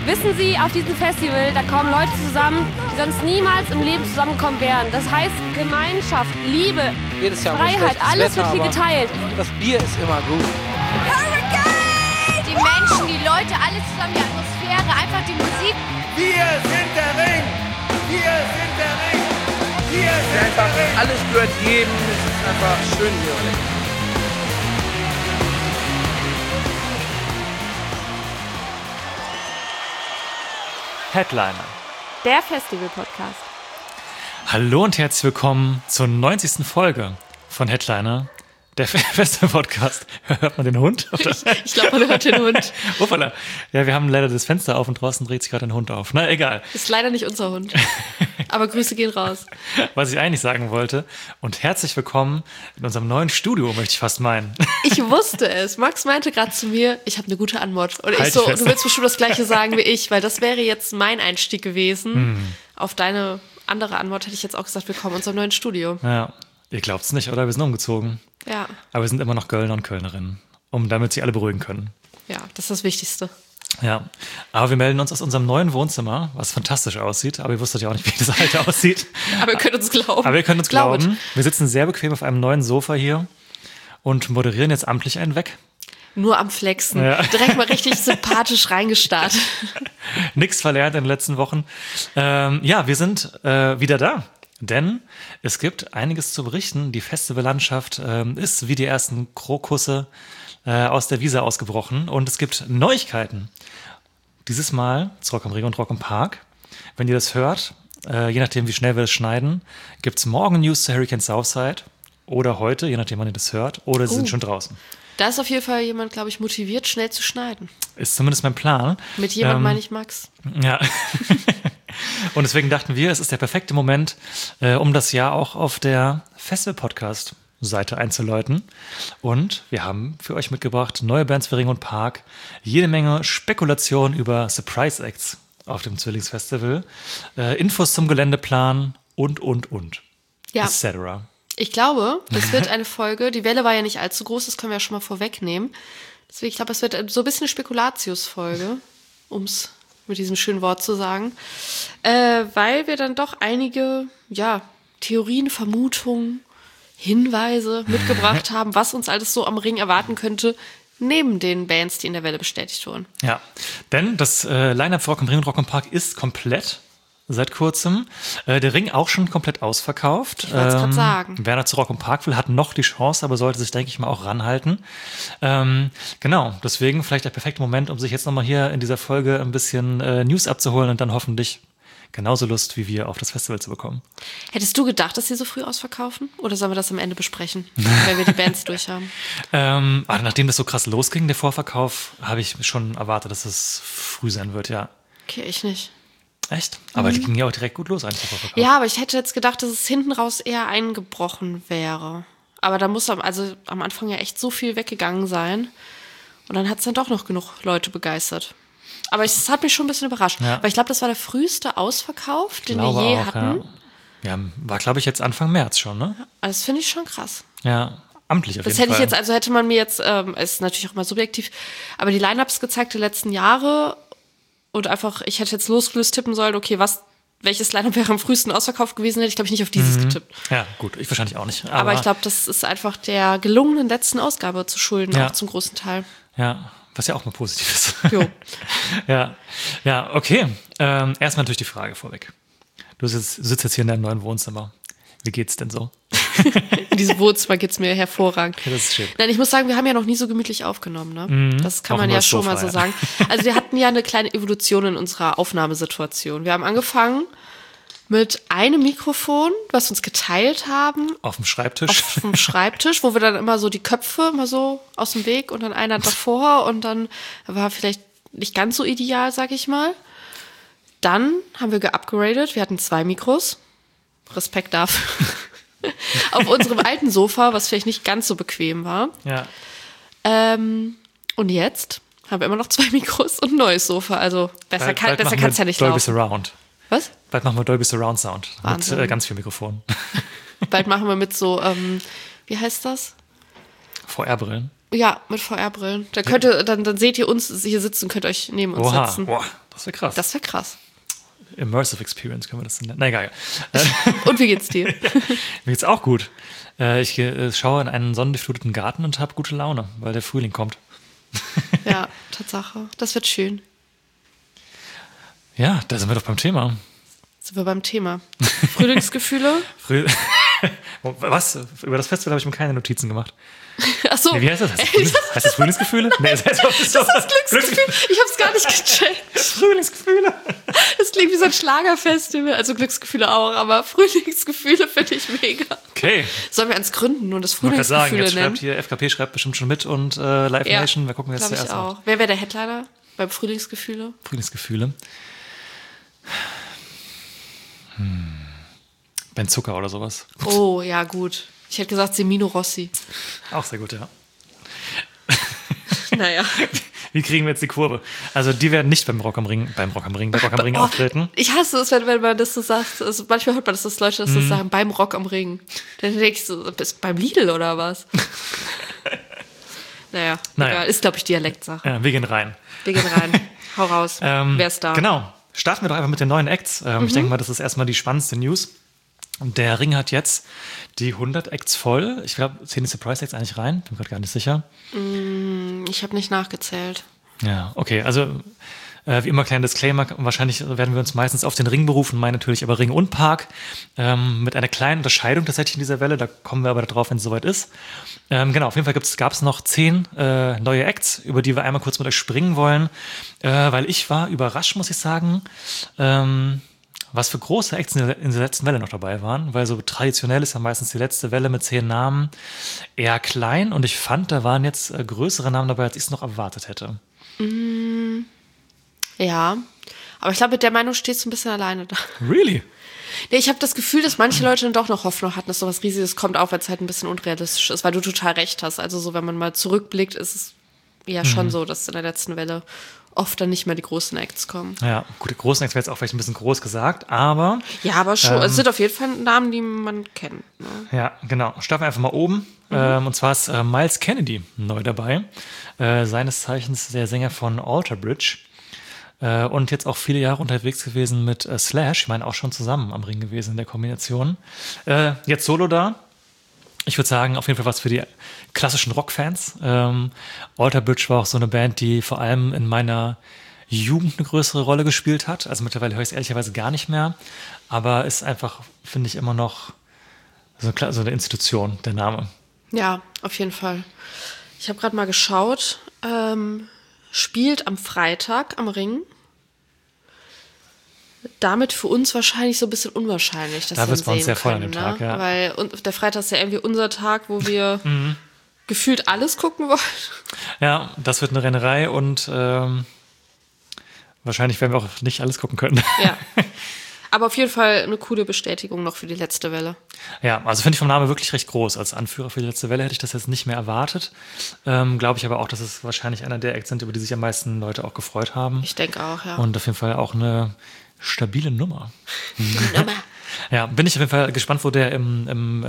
Wissen Sie, auf diesem Festival, da kommen Leute zusammen, die sonst niemals im Leben zusammenkommen wären. Das heißt Gemeinschaft, Liebe, jedes Jahr Freiheit, alles wird hier geteilt. Das Bier ist immer gut. Hurricane! Die Menschen, die Leute, alles zusammen, die Atmosphäre, einfach die Musik. Wir sind der Ring! Wir sind der Ring! Wir sind Einfach der Ring! alles gehört jedem. Es ist einfach schön hier. Headliner. Der Festival-Podcast. Hallo und herzlich willkommen zur 90. Folge von Headliner, der Festival-Podcast. Hört man den Hund? Ich glaube, man hört den Hund. Hoppala. Ja, wir haben leider das Fenster auf und draußen dreht sich gerade ein Hund auf. Na, egal. Ist leider nicht unser Hund. Aber Grüße gehen raus. Was ich eigentlich sagen wollte. Und herzlich willkommen in unserem neuen Studio, möchte ich fast meinen. Ich wusste es. Max meinte gerade zu mir, ich habe eine gute Antwort. Und Halt ich so, fest. du willst bestimmt das Gleiche sagen wie ich, weil das wäre jetzt mein Einstieg gewesen. Auf deine andere Antwort hätte ich jetzt auch gesagt, willkommen in unserem neuen Studio. Ja, ihr glaubt's nicht, oder? Wir sind umgezogen. Ja. Aber wir sind immer noch Kölner und Kölnerinnen, damit sie alle beruhigen können. Ja, das ist das Wichtigste. Ja, aber wir melden uns aus unserem neuen Wohnzimmer, was fantastisch aussieht. Aber ihr wusstet ja auch nicht, wie das alte aussieht. Aber ihr könnt uns glauben. Aber ihr könnt uns Glaubet. glauben. Wir sitzen sehr bequem auf einem neuen Sofa hier und moderieren jetzt amtlich einen weg. Nur am Flexen. Ja. Direkt mal richtig sympathisch reingestartet. Nix verlernt in den letzten Wochen. Ja, wir sind wieder da. Denn es gibt einiges zu berichten. Die Festivallandschaft ist wie die ersten Krokusse aus der Wiese ausgebrochen. Und es gibt Neuigkeiten. Dieses Mal zu Rock am Ring und Rock im Park. Wenn ihr das hört, je nachdem wie schnell wir das schneiden, gibt es morgen News zu Hurricane Southside. Oder heute, je nachdem wann ihr das hört. Oder sie sind schon draußen. Da ist auf jeden Fall jemand, glaube ich, motiviert, schnell zu schneiden. Ist zumindest mein Plan. Mit jemand meine ich Max. Ja. Und deswegen dachten wir, es ist der perfekte Moment, um das Jahr auch auf der Festival-Podcast-Seite einzuläuten. Und wir haben für euch mitgebracht neue Bands für Ring und Park, jede Menge Spekulation über Surprise-Acts auf dem Zwillingsfestival, Infos zum Geländeplan und. Ja. Etc. Ich glaube, das wird eine Folge, die Welle war ja nicht allzu groß, das können wir ja schon mal vorwegnehmen. Deswegen, ich glaube, es wird so ein bisschen eine Spekulatius-Folge, um es mit diesem schönen Wort zu sagen. Weil wir dann doch einige, Theorien, Vermutungen, Hinweise mitgebracht haben, was uns alles so am Ring erwarten könnte, neben den Bands, die in der Welle bestätigt wurden. Ja, denn das Line-Up für Rock am Ring und Rock am Park ist komplett. Seit kurzem. Der Ring auch schon komplett ausverkauft. Ich wollte es gerade sagen. Wer da zu Rock am Park will, hat noch die Chance, aber sollte sich, denke ich mal, auch ranhalten. Genau, deswegen vielleicht der perfekte Moment, um sich jetzt nochmal hier in dieser Folge ein bisschen News abzuholen und dann hoffentlich genauso Lust wie wir auf das Festival zu bekommen. Hättest du gedacht, dass sie so früh ausverkaufen? Oder sollen wir das am Ende besprechen, wenn wir die Bands durch haben? Nachdem das so krass losging, der Vorverkauf, habe ich schon erwartet, dass es früh sein wird, ja. Okay, ich nicht. Echt? Aber die ging ja auch direkt gut los, eigentlich, der Vorverkauf. Ja, aber ich hätte jetzt gedacht, dass es hinten raus eher eingebrochen wäre. Aber da muss am Anfang ja echt so viel weggegangen sein. Und dann hat es dann doch noch genug Leute begeistert. Aber es hat mich schon ein bisschen überrascht. Ja. Weil ich glaube, das war der früheste Ausverkauf, den wir Glaube je auch, hatten. Ja, war, glaube ich, jetzt Anfang März schon, ne? Also das finde ich schon krass. Ja, amtlich auf Das jeden hätte Fall. ich jetzt, also hätte man mir jetzt, ist natürlich auch mal subjektiv, aber die Line-Ups gezeigt der letzten Jahre und einfach, ich hätte jetzt losgelöst tippen sollen, okay, welches Line-Up wäre am frühesten ausverkauft gewesen, hätte ich, glaube ich, nicht auf dieses getippt. Ja, gut, ich wahrscheinlich auch nicht. Aber ich glaube, das ist einfach der gelungenen letzten Ausgabe zu schulden, Ja. auch zum großen Teil. Ja, was ja auch mal positiv ist. Jo. Ja, okay. Erstmal natürlich die Frage vorweg. Du sitzt jetzt hier in deinem neuen Wohnzimmer. Wie geht's denn so? In diesem Wohnzimmer geht's mir hervorragend. Ja, das ist schön. Nein, ich muss sagen, wir haben ja noch nie so gemütlich aufgenommen, ne? Das kann Auch man nur ja das schon Sofa, mal so ja. sagen. Also wir hatten ja eine kleine Evolution in unserer Aufnahmesituation. Wir haben angefangen mit einem Mikrofon, was uns geteilt haben, Auf dem Schreibtisch. auf dem Schreibtisch, wo wir dann immer so die Köpfe immer so aus dem Weg und dann einer davor und dann war vielleicht nicht ganz so ideal, sag ich mal. Dann haben wir geupgradet. Wir hatten 2 Mikros. Respekt dafür. Auf unserem alten Sofa, was vielleicht nicht ganz so bequem war. Ja. Und jetzt haben wir immer noch 2 Mikros und ein neues Sofa. Also besser kann es ja nicht Dolby laufen. Surround. Was? Bald machen wir Dolby Surround Sound. Wahnsinn. Mit ganz viel Mikrofon. Bald machen wir mit so, wie heißt das? VR-Brillen. Ja, mit VR-Brillen. Dann seht ihr uns hier sitzen, könnt euch neben uns Oha, sitzen. boah, Das wäre krass. Das wäre krass. Immersive Experience können wir das nennen. Na egal. Und wie geht's dir? Mir geht's auch gut. Ich schaue in einen sonnendurchfluteten Garten und habe gute Laune, weil der Frühling kommt. Ja, Tatsache. Das wird schön. Ja, da sind wir doch beim Thema. Sind wir beim Thema. Frühlingsgefühle? Was? Über das Festival habe ich mir keine Notizen gemacht. Achso. Nee, wie heißt das? Heißt das Frühlingsgefühle? Nee, das heißt das Glücksgefühl. Ich hab's gar nicht gecheckt. Frühlingsgefühle. Das klingt wie so ein Schlagerfestival. Also Glücksgefühle auch, aber Frühlingsgefühle finde ich mega. Okay. Sollen wir eins gründen und das Ich wollte gerade sagen, Frühlingsgefühle jetzt nennen? schreibt hier, FKP schreibt bestimmt schon mit und Live Nation, wir gucken, wer es Glaube ich zuerst auch. macht. Wer wäre der Headliner beim Frühlingsgefühle? Frühlingsgefühle. Ben Zucker oder sowas. Oh, ja, gut. Ich hätte gesagt Semino Rossi. Auch sehr gut, ja. Naja. Wie kriegen wir jetzt die Kurve? Also die werden nicht bei Rock am Ring auftreten. Ich hasse es, wenn man das so sagt. Also manchmal hört man das, dass Leute das so sagen, beim Rock am Ring. Dann denke ich so, bist beim Lidl oder was? Naja. Egal. Ist, glaube ich, Dialektsache. Ja, wir gehen rein. Hau raus. Wer ist da? Genau. Starten wir doch einfach mit den neuen Acts. Ich denke mal, das ist erstmal die spannendste News. Der Ring hat jetzt die 100 Acts voll. Ich glaube, 10 die Surprise Acts eigentlich rein. Bin gerade gar nicht sicher. Ich habe nicht nachgezählt. Ja, okay. Also wie immer, kleiner Disclaimer. Wahrscheinlich werden wir uns meistens auf den Ring berufen. Meine natürlich aber Ring und Park. Mit einer kleinen Unterscheidung tatsächlich in dieser Welle. Da kommen wir aber drauf, wenn es soweit ist. Genau, auf jeden Fall gab es noch 10 neue Acts, über die wir einmal kurz mit euch springen wollen. Weil ich war überrascht, muss ich sagen, was für große Acts in der letzten Welle noch dabei waren, weil so traditionell ist ja meistens die letzte Welle mit 10 Namen eher klein und ich fand, da waren jetzt größere Namen dabei, als ich es noch erwartet hätte. Ja, aber ich glaube, mit der Meinung stehst du ein bisschen alleine da. Really? Nee, ich habe das Gefühl, dass manche Leute dann doch noch Hoffnung hatten, dass sowas Riesiges kommt, auch wenn es halt ein bisschen unrealistisch ist, weil du total recht hast. Also so, wenn man mal zurückblickt, ist es ja schon so, dass in der letzten Welle oft dann nicht mehr die großen Acts kommen. Ja, gut, die großen Acts wäre jetzt auch vielleicht ein bisschen groß gesagt, aber... Ja, aber schon, es sind auf jeden Fall Namen, die man kennt. Ne? Ja, genau. Starten wir einfach mal oben. Und zwar ist Miles Kennedy neu dabei. Seines Zeichens der Sänger von Alter Bridge. Und jetzt auch viele Jahre unterwegs gewesen mit Slash. Ich meine, auch schon zusammen am Ring gewesen in der Kombination. Jetzt solo da. Ich würde sagen, auf jeden Fall was für die klassischen Rockfans. Alter Bridge war auch so eine Band, die vor allem in meiner Jugend eine größere Rolle gespielt hat. Also mittlerweile höre ich es ehrlicherweise gar nicht mehr. Aber ist einfach, finde ich, immer noch so eine Institution, der Name. Ja, auf jeden Fall. Ich habe gerade mal geschaut. Spielt am Freitag am Ring. Damit für uns wahrscheinlich so ein bisschen unwahrscheinlich, dass da wir wird ihn es bei uns sehen sehr voll an können, dem Tag, ja. Weil der Freitag ist ja irgendwie unser Tag, wo wir gefühlt alles gucken wollen. Ja, das wird eine Rennerei und wahrscheinlich werden wir auch nicht alles gucken können. Ja. Aber auf jeden Fall eine coole Bestätigung noch für die letzte Welle. Ja, also finde ich vom Namen wirklich recht groß. Als Anführer für die letzte Welle hätte ich das jetzt nicht mehr erwartet. Glaube ich aber auch, dass es wahrscheinlich einer der Acts sind, über die sich am meisten Leute auch gefreut haben. Ich denke auch, ja. Und auf jeden Fall auch eine stabile Nummer. Ja, bin ich auf jeden Fall gespannt, wo der im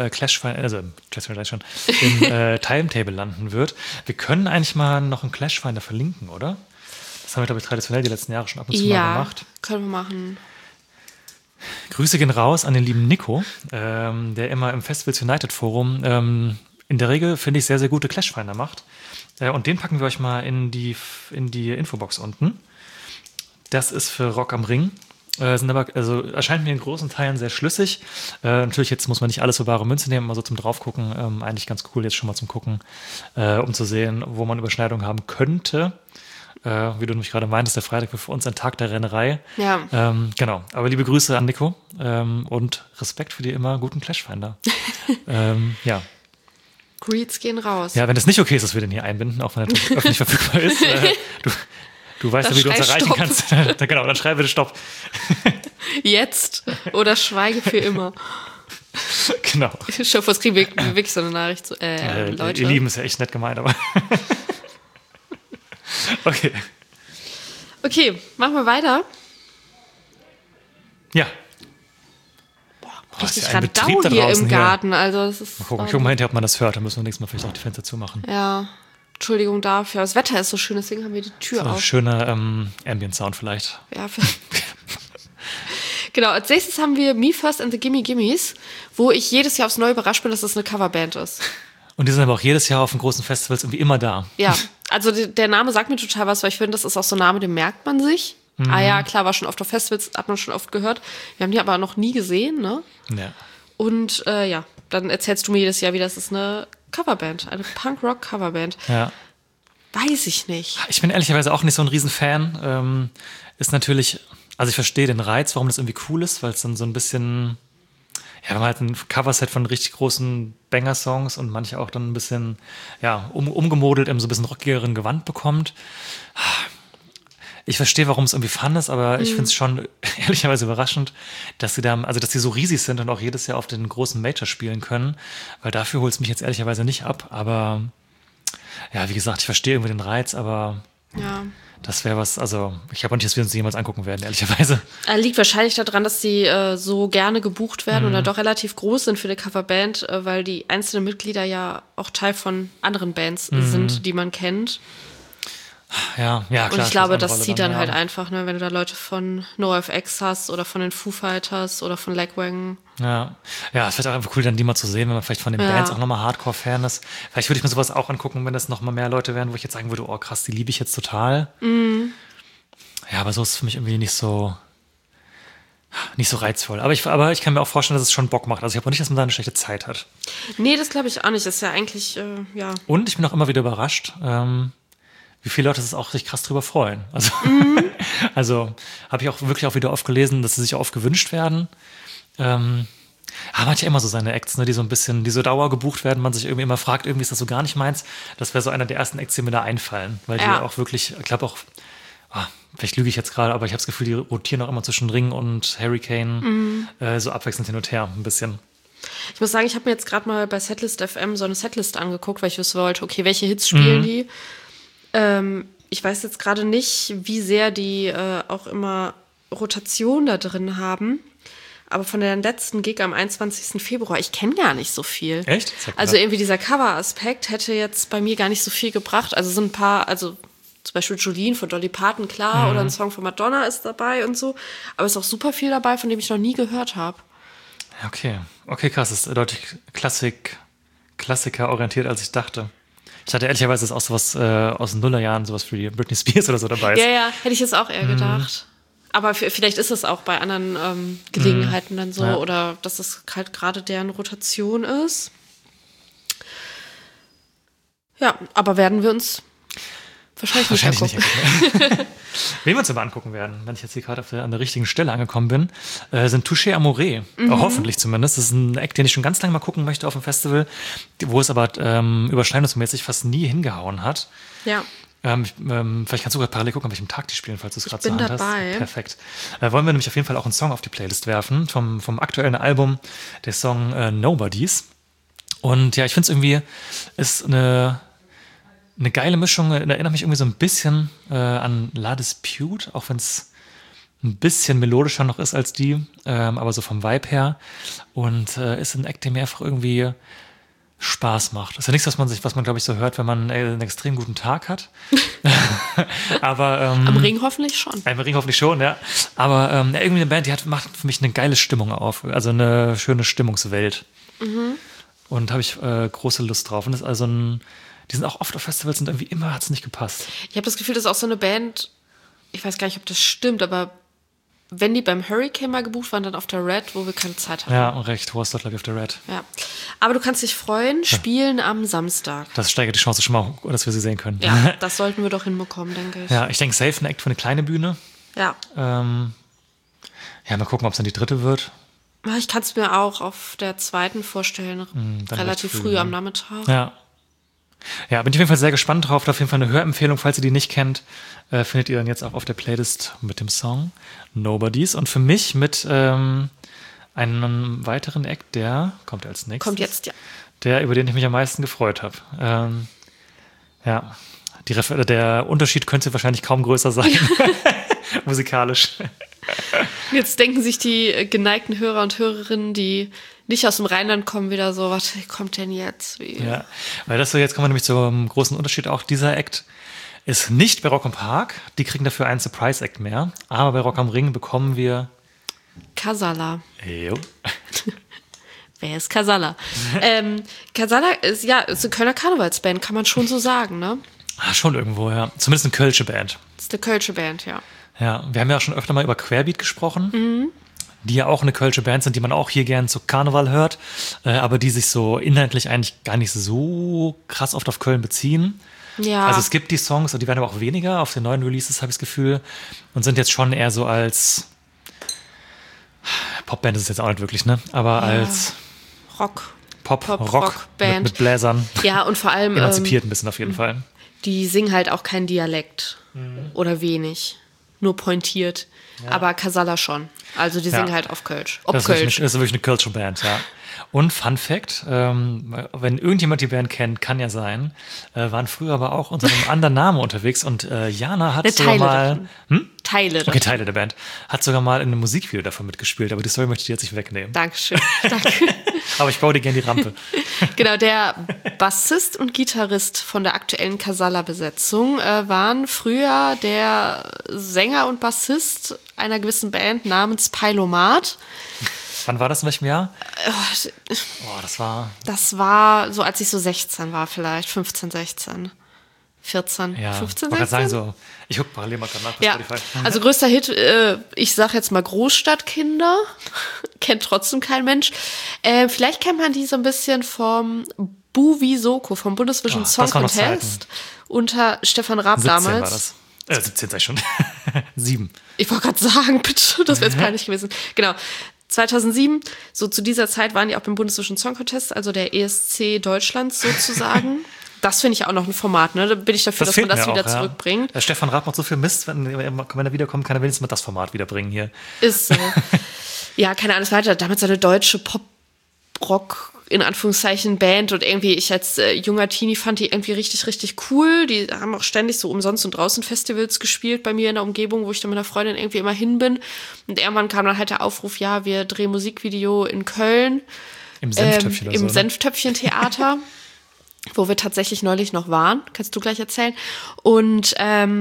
Timetable landen wird. Wir können eigentlich mal noch einen Clash-Finder verlinken, oder? Das haben wir, glaube ich, traditionell die letzten Jahre schon ab und zu mal gemacht. Ja, können wir machen. Grüße gehen raus an den lieben Nico, der immer im Festivals United Forum in der Regel, finde ich, sehr, sehr gute Clash-Finder macht. Und den packen wir euch mal in die Infobox unten. Das ist für Rock am Ring. Sind aber, also erscheint mir in großen Teilen sehr schlüssig. Natürlich, jetzt muss man nicht alles für bare Münze nehmen, aber so zum Draufgucken, eigentlich ganz cool jetzt schon mal zum Gucken, um zu sehen, wo man Überschneidungen haben könnte. Wie du nämlich gerade meintest, der Freitag wird für uns ein Tag der Rennerei. Ja. Genau. Aber liebe Grüße an Nico und Respekt für die immer guten Clash-Finder. Ja. Greets gehen raus. Ja, wenn es nicht okay ist, dass wir den hier einbinden, auch wenn er natürlich öffentlich verfügbar ist. Du weißt ja, wie du uns erreichen kannst. Genau, dann schreib bitte Stopp. Jetzt oder schweige für immer. Genau. Ich hoffe, es kriegen wir wirklich so eine Nachricht zu. Leute. Ihr Lieben ist ja echt nett gemeint, aber. Okay. Okay, machen wir weiter. Ja. Richtig ist ja ein Radau Betrieb da hier draußen im Garten. Also, das ist Mal gucken mal hinterher, ob man das hört. Dann müssen wir nächstes Mal vielleicht auch die Fenster zumachen. Ja. Entschuldigung dafür. Das Wetter ist so schön, deswegen haben wir die Tür So auf. schöner Ambient-Sound vielleicht. Ja, genau, als nächstes haben wir Me First and the Gimme Gimmes, wo ich jedes Jahr aufs Neue überrascht bin, dass das eine Coverband ist. Und die sind aber auch jedes Jahr auf den großen Festivals irgendwie immer da. Ja, also der Name sagt mir total was, weil ich finde, das ist auch so ein Name, den merkt man sich. Ah ja, klar, war schon oft auf Festivals, hat man schon oft gehört. Wir haben die aber noch nie gesehen, ne? Ja. Und ja, dann erzählst du mir jedes Jahr wieder, das ist eine Coverband, eine Punk-Rock-Coverband. Ja. Weiß ich nicht. Ich bin ehrlicherweise auch nicht so ein Riesenfan. Ist natürlich, also ich verstehe den Reiz, warum das irgendwie cool ist, weil es dann so ein bisschen, ja, wenn man halt ein Coverset von richtig großen Banger-Songs und manche auch dann ein bisschen, ja, umgemodelt in so ein bisschen rockigeren Gewand bekommt. Ich verstehe, warum es irgendwie fun ist, aber ich finde es schon ehrlicherweise überraschend, dass sie so riesig sind und auch jedes Jahr auf den großen Major spielen können, weil dafür holt es mich jetzt ehrlicherweise nicht ab. Aber ja, wie gesagt, ich verstehe irgendwie den Reiz, aber Ja. das wäre was, also ich habe auch nicht, dass wir uns jemals angucken werden, ehrlicherweise. Liegt wahrscheinlich daran, dass die so gerne gebucht werden oder doch relativ groß sind für eine Coverband, weil die einzelnen Mitglieder ja auch Teil von anderen Bands sind, die man kennt. Ja, klar. Und ich glaube, spielt eine das Rolle zieht dann ja. halt einfach, ne, wenn du da Leute von NoFX hast oder von den Foo Fighters oder von Lagwagon. Ja, es wird auch einfach cool, dann die mal zu sehen, wenn man vielleicht von den Ja. Bands auch nochmal Hardcore-Fan ist. Vielleicht würde ich mir sowas auch angucken, wenn das nochmal mehr Leute wären, wo ich jetzt sagen würde, oh krass, die liebe ich jetzt total. Ja, aber so ist es für mich irgendwie nicht so reizvoll. Aber ich kann mir auch vorstellen, dass es schon Bock macht. Also ich habe auch nicht, dass man da eine schlechte Zeit hat. Nee, das glaube ich auch nicht. Das ist ja eigentlich, ja. Und ich bin auch immer wieder überrascht, wie viele Leute sich krass drüber freuen. Also, also habe ich auch wirklich auch wieder oft gelesen, dass sie sich auch oft gewünscht werden. Man hat ja immer so seine Acts, ne, die so ein bisschen, die so Dauer gebucht werden, man sich irgendwie immer fragt, irgendwie ist das so gar nicht meins. Das wäre so einer der ersten Acts, die mir da einfallen. Weil die Ja. auch wirklich, ich glaube auch, vielleicht lüge ich jetzt gerade, aber ich habe das Gefühl, die rotieren auch immer zwischen Ring und Hurricane so abwechselnd hin und her ein bisschen. Ich muss sagen, ich habe mir jetzt gerade mal bei Setlist FM so eine Setlist angeguckt, weil ich wissen wollte, okay, welche Hits spielen die? Ich weiß jetzt gerade nicht, wie sehr die auch immer Rotation da drin haben. Aber von der letzten Gig am 21. Februar, ich kenne gar nicht so viel. Echt? Also irgendwie dieser Cover-Aspekt hätte jetzt bei mir gar nicht so viel gebracht. Also so ein paar, also zum Beispiel Jolene von Dolly Parton, klar, oder ein Song von Madonna ist dabei und so. Aber es ist auch super viel dabei, von dem ich noch nie gehört habe. Ja, okay, krass, das ist deutlich Klassiker orientiert, als ich dachte. Ich dachte ehrlicherweise, dass auch sowas aus den Nullerjahren, sowas wie Britney Spears oder so dabei ist. Ja, hätte ich jetzt auch eher gedacht. Aber vielleicht ist es auch bei anderen Gelegenheiten dann so, Ja. oder dass es halt gerade deren Rotation ist. Ja, aber werden wir uns wahrscheinlich nicht angucken. angucken. Wen wir uns aber angucken werden, wenn ich jetzt hier gerade an der richtigen Stelle angekommen bin, sind Touché Amoré. Hoffentlich zumindest. Das ist ein Act, den ich schon ganz lange mal gucken möchte auf dem Festival, wo es aber überschneidungsmäßig fast nie hingehauen hat. Ja. Vielleicht kannst du gerade parallel gucken, an welchem Tag die spielen, falls du es gerade zur bin Hand hast. dabei. Perfekt. Wollen wir nämlich auf jeden Fall auch einen Song auf die Playlist werfen, vom aktuellen Album, der Song Nobodies. Und ja, ich finde es irgendwie, ist eine geile Mischung, erinnert mich irgendwie so ein bisschen an La Dispute, auch wenn es ein bisschen melodischer noch ist als die, aber so vom Vibe her. Und ist ein Act, der mir einfach irgendwie Spaß macht. Das ist ja nichts, was man glaube ich so hört, wenn man einen extrem guten Tag hat. Aber Am Ring hoffentlich schon. Am Ring hoffentlich schon, ja. Aber irgendwie eine Band, macht für mich eine geile Stimmung auf. Also eine schöne Stimmungswelt. Und habe ich große Lust drauf. Und das ist also die sind auch oft auf Festivals und irgendwie immer hat es nicht gepasst. Ich habe das Gefühl, das ist auch so eine Band, ich weiß gar nicht, ob das stimmt, aber wenn die beim Hurricane mal gebucht waren, dann auf der Red, wo wir keine Zeit hatten. Ja, recht. Horst Dottley auf der Red. Ja. Aber du kannst dich freuen, spielen am Samstag. Das steigert die Chance schon mal, dass wir sie sehen können. Ja, das sollten wir doch hinbekommen, denke ich. Ja, ich denke, safe ein Act für eine kleine Bühne. Ja. Ja, mal gucken, ob es dann die dritte wird. Ich kann es mir auch auf der zweiten vorstellen, dann relativ recht früh früh, am ne? Nachmittag. Ja. Ja, bin ich auf jeden Fall sehr gespannt drauf. Auf jeden Fall eine Hörempfehlung, falls ihr die nicht kennt, findet ihr dann jetzt auch auf der Playlist mit dem Song Nobodies. Und für mich mit einem weiteren Act, der kommt als nächstes. Kommt jetzt, ja. Der, über den ich mich am meisten gefreut habe. Ja, der Unterschied könnte wahrscheinlich kaum größer sein, musikalisch. Jetzt denken sich die geneigten Hörer und Hörerinnen, die nicht aus dem Rheinland kommen, wieder so, was kommt denn jetzt? Ja, weil jetzt kommen wir nämlich zum großen Unterschied auch. Dieser Act ist nicht bei Rock am Park. Die kriegen dafür einen Surprise-Act mehr. Aber bei Rock am Ring bekommen wir... Casala. Jo. Wer ist Casala? Casala ist eine Kölner Karnevalsband, kann man schon so sagen, ne? Schon irgendwo, ja. Zumindest eine kölsche Band. Das ist eine kölsche Band, ja. Ja, wir haben ja auch schon öfter mal über Querbeat gesprochen, die ja auch eine kölsche Band sind, die man auch hier gern zu Karneval hört, aber die sich so inhaltlich eigentlich gar nicht so krass oft auf Köln beziehen. Ja. Also es gibt die Songs, und die werden aber auch weniger auf den neuen Releases, habe ich das Gefühl, und sind jetzt schon eher so als Popband ist es jetzt auch nicht wirklich, ne? Aber als Rock-Band. mit Bläsern. Ja, und vor allem Emanzipiert ein bisschen auf jeden Fall. die singen halt auch kein Dialekt oder wenig, nur pointiert. Ja. Aber Casala schon. Also die singen halt auf Kölsch. Das ist wirklich eine kölsche Band, ja. Und Fun Fact, wenn irgendjemand die Band kennt, kann ja sein, waren früher aber auch unter einem anderen Namen unterwegs und Jana hat sogar mal... Teile der Band. Hat sogar mal in einem Musikvideo davon mitgespielt, aber die Story möchte ich dir jetzt nicht wegnehmen. Dankeschön. Danke. Aber ich baue dir gerne die Rampe. Genau, der Bassist und Gitarrist von der aktuellen Casala-Besetzung waren früher der Sänger und Bassist einer gewissen Band namens Pailomat. Wann war das, in welchem Jahr? Das war so, als ich so 16 war vielleicht, 15, 16. 14, ja, 15, 16? Ich sagen so, ich gucke parallel mal gerade nach bei Spotify. Also größter Hit, ich sag jetzt mal Großstadtkinder, kennt trotzdem kein Mensch. Vielleicht kennt man die so ein bisschen vom Buvi Soko, vom Bundesvision Song Contest unter Stefan Raab 17 damals. War das. 17 sag ich schon. 7. Ich wollte gerade sagen, bitte, das wäre jetzt peinlich gewesen. Genau. 2007, so zu dieser Zeit waren die auch beim Bundesvision Song Contest, also der ESC Deutschlands sozusagen. Das finde ich auch noch ein Format, ne? Da bin ich dafür, dass man das wieder zurückbringt. Ja. Stefan Raab macht so viel Mist, wenn er wiederkommt, kann er wenigstens mal das Format wiederbringen hier. Ist so. Ja, keine Ahnung, es war halt damals so eine deutsche Pop-Rock, in Anführungszeichen, Band und irgendwie, ich als junger Teenie fand die irgendwie richtig, richtig cool. Die haben auch ständig so umsonst und draußen Festivals gespielt bei mir in der Umgebung, wo ich dann mit einer Freundin irgendwie immer hin bin. Und irgendwann kam dann halt der Aufruf, ja, wir drehen Musikvideo in Köln. Im Senftöpfchen oder so. Im Senftöpfchen-Theater. Wo wir tatsächlich neulich noch waren. Kannst du gleich erzählen. Und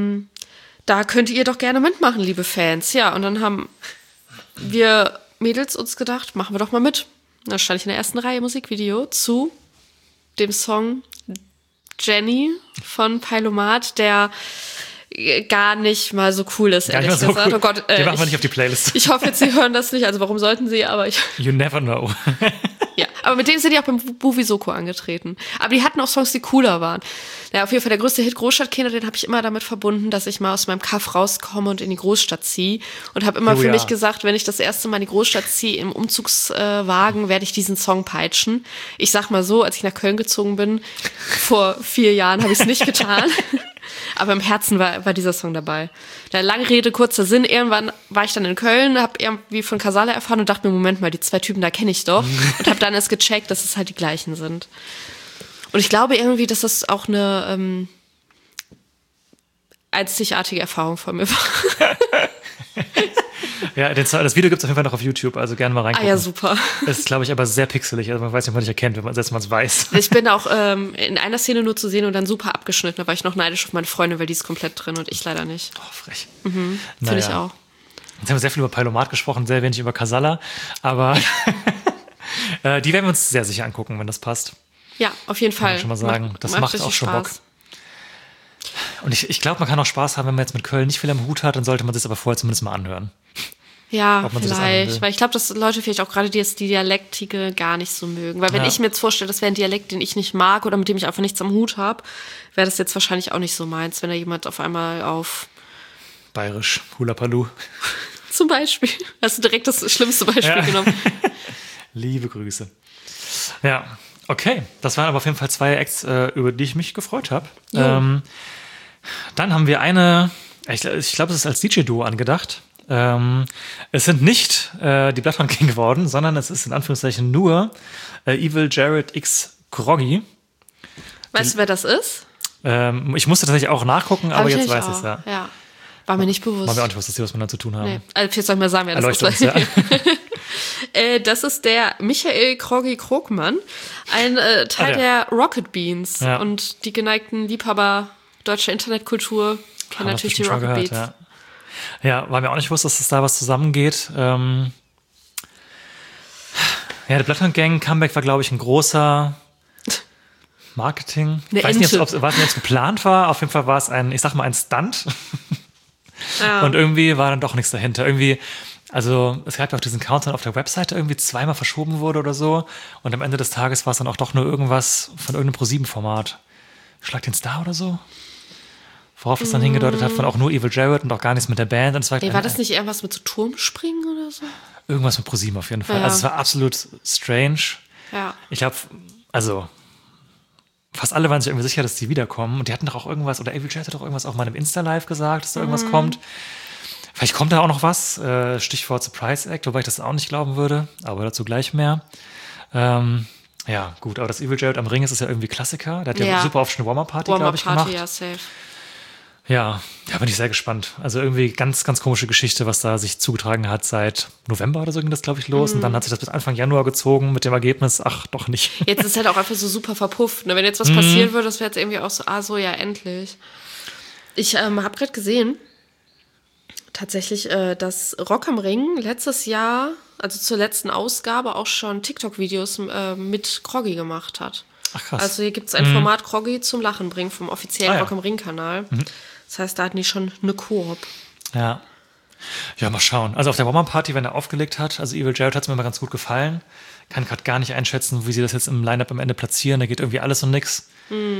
da könnt ihr doch gerne mitmachen, liebe Fans. Ja, und dann haben wir Mädels uns gedacht, machen wir doch mal mit. Und da stand ich in der ersten Reihe Musikvideo zu dem Song Jenny von Pailomat, der gar nicht mal so cool ist, ehrlich gesagt. Cool. Oh Gott, den machen wir nicht auf die Playlist. Ich hoffe jetzt, Sie hören das nicht. Also warum sollten Sie? Aber You never know. Ja, aber mit denen sind die auch beim Buvi Soko angetreten. Aber die hatten auch Songs, die cooler waren. Ja, auf jeden Fall der größte Hit Großstadtkinder, den habe ich immer damit verbunden, dass ich mal aus meinem Kaff rauskomme und in die Großstadt ziehe. Und habe immer für mich gesagt, wenn ich das erste Mal in die Großstadt ziehe, im Umzugswagen, werde ich diesen Song peitschen. Ich sag mal so, als ich nach Köln gezogen bin, vor 4 Jahren, habe ich es nicht getan. Aber im Herzen war dieser Song dabei. Der lange Rede, kurzer Sinn. Irgendwann war ich dann in Köln, habe irgendwie von Casala erfahren und dachte mir, Moment mal, die 2 Typen, da kenne ich doch. Und habe dann erst gecheckt, dass es halt die gleichen sind. Und ich glaube irgendwie, dass das auch eine einzigartige Erfahrung von mir war. Ja, das Video gibt es auf jeden Fall noch auf YouTube, also gerne mal reingucken. Ah ja, super. Das ist, glaube ich, aber sehr pixelig, also man weiß nicht, ob man dich erkennt, selbst wenn man es weiß. Ich bin auch in einer Szene nur zu sehen und dann super abgeschnitten. Da war ich noch neidisch auf meine Freundin, weil die ist komplett drin und ich leider nicht. Oh, frech. Finde ich auch. Jetzt haben wir sehr viel über Pailomat gesprochen, sehr wenig über Casala, aber die werden wir uns sehr sicher angucken, wenn das passt. Ja, auf jeden Fall. Kann ich schon mal sagen. Das macht auch schon Bock. Und ich glaube, man kann auch Spaß haben, wenn man jetzt mit Köln nicht viel am Hut hat, dann sollte man sich aber vorher zumindest mal anhören. Ja, vielleicht. Weil ich glaube, dass Leute vielleicht auch gerade die Dialektige gar nicht so mögen. Weil wenn ich mir jetzt vorstelle, das wäre ein Dialekt, den ich nicht mag oder mit dem ich einfach nichts am Hut habe, wäre das jetzt wahrscheinlich auch nicht so meins, wenn da jemand auf einmal auf Bayerisch, Hula Palu. Zum Beispiel. Hast du direkt das schlimmste Beispiel genommen. Liebe Grüße. Ja, okay. Das waren aber auf jeden Fall 2 Acts, über die ich mich gefreut habe. Dann haben wir ich glaube, es ist als DJ-Duo angedacht. Es sind nicht die Bloodhound Gang geworden, sondern es ist in Anführungszeichen nur Evil Jared X Groggy. Weißt du, wer das ist? Ich musste tatsächlich auch nachgucken, aber jetzt weiß ich es, ja. War mir nicht bewusst. War mir auch nicht bewusst, dass die was miteinander zu tun haben. Nee. Also vielleicht soll ich mal sagen, wer das Erleuchte ist. uns, ja. Das ist der Michael Kroggi-Krogmann, ein Teil der Rocket Beans. Ja. Und die geneigten Liebhaber deutscher Internetkultur kennen Haben natürlich die wir bestimmt Rocket schon Beans. gehört, ja, war mir auch nicht bewusst, dass es da was zusammengeht. Ja, der Bloodhound Gang Comeback war, glaube ich, ein großer Marketing. Eine Ich weiß nicht, Ente. ob es jetzt geplant war. Auf jeden Fall war es ein Stunt. Ja. Und irgendwie war dann doch nichts dahinter. Irgendwie, also es gab ja auch diesen Countdown auf der Webseite irgendwie zweimal verschoben wurde oder so. Und am Ende des Tages war es dann auch doch nur irgendwas von irgendeinem Pro7-Format. Schlag den Star oder so? Worauf es dann hingedeutet hat, von auch nur Evil Jared und auch gar nichts mit der Band. Und es war, War das nicht irgendwas mit so Turmspringen oder so? irgendwas mit Pro7 auf jeden Fall. Ja. Also es war absolut strange. Ja. Ich glaube, also fast alle waren sich irgendwie sicher, dass die wiederkommen. Und die hatten doch auch irgendwas, oder Evil Jared hat doch irgendwas auch mal im Insta-Live gesagt, dass da irgendwas kommt. Vielleicht kommt da auch noch was. Stichwort Surprise Act, wobei ich das auch nicht glauben würde. Aber dazu gleich mehr. Ja, gut. Aber das Evil Jared am Ring ist ja irgendwie Klassiker. Der hat ja super oft schon eine Warm-Up-Party, glaube ich, gemacht. Ja, safe. Ja, da bin ich sehr gespannt. Also irgendwie ganz, ganz komische Geschichte, was da sich zugetragen hat. Seit November oder so ging das, glaube ich, los. Und dann hat sich das bis Anfang Januar gezogen mit dem Ergebnis, ach, doch nicht. Jetzt ist halt auch einfach so super verpufft. Ne? Wenn jetzt was passieren würde, das wäre jetzt irgendwie auch so, ja, endlich. Ich habe gerade gesehen, tatsächlich, dass Rock am Ring letztes Jahr, also zur letzten Ausgabe, auch schon TikTok-Videos mit Kroggi gemacht hat. Ach, krass. Also hier gibt es ein Format Kroggi zum Lachen bringen vom offiziellen ja. Rock am Ring-Kanal. Das heißt, da hatten die schon eine Koop. Ja. Ja, mal schauen. Also auf der Warm-Up-Party, wenn er aufgelegt hat, also Evil Jared hat es mir immer ganz gut gefallen. Kann gerade gar nicht einschätzen, wie sie das jetzt im Line-Up am Ende platzieren. Da geht irgendwie alles und nix.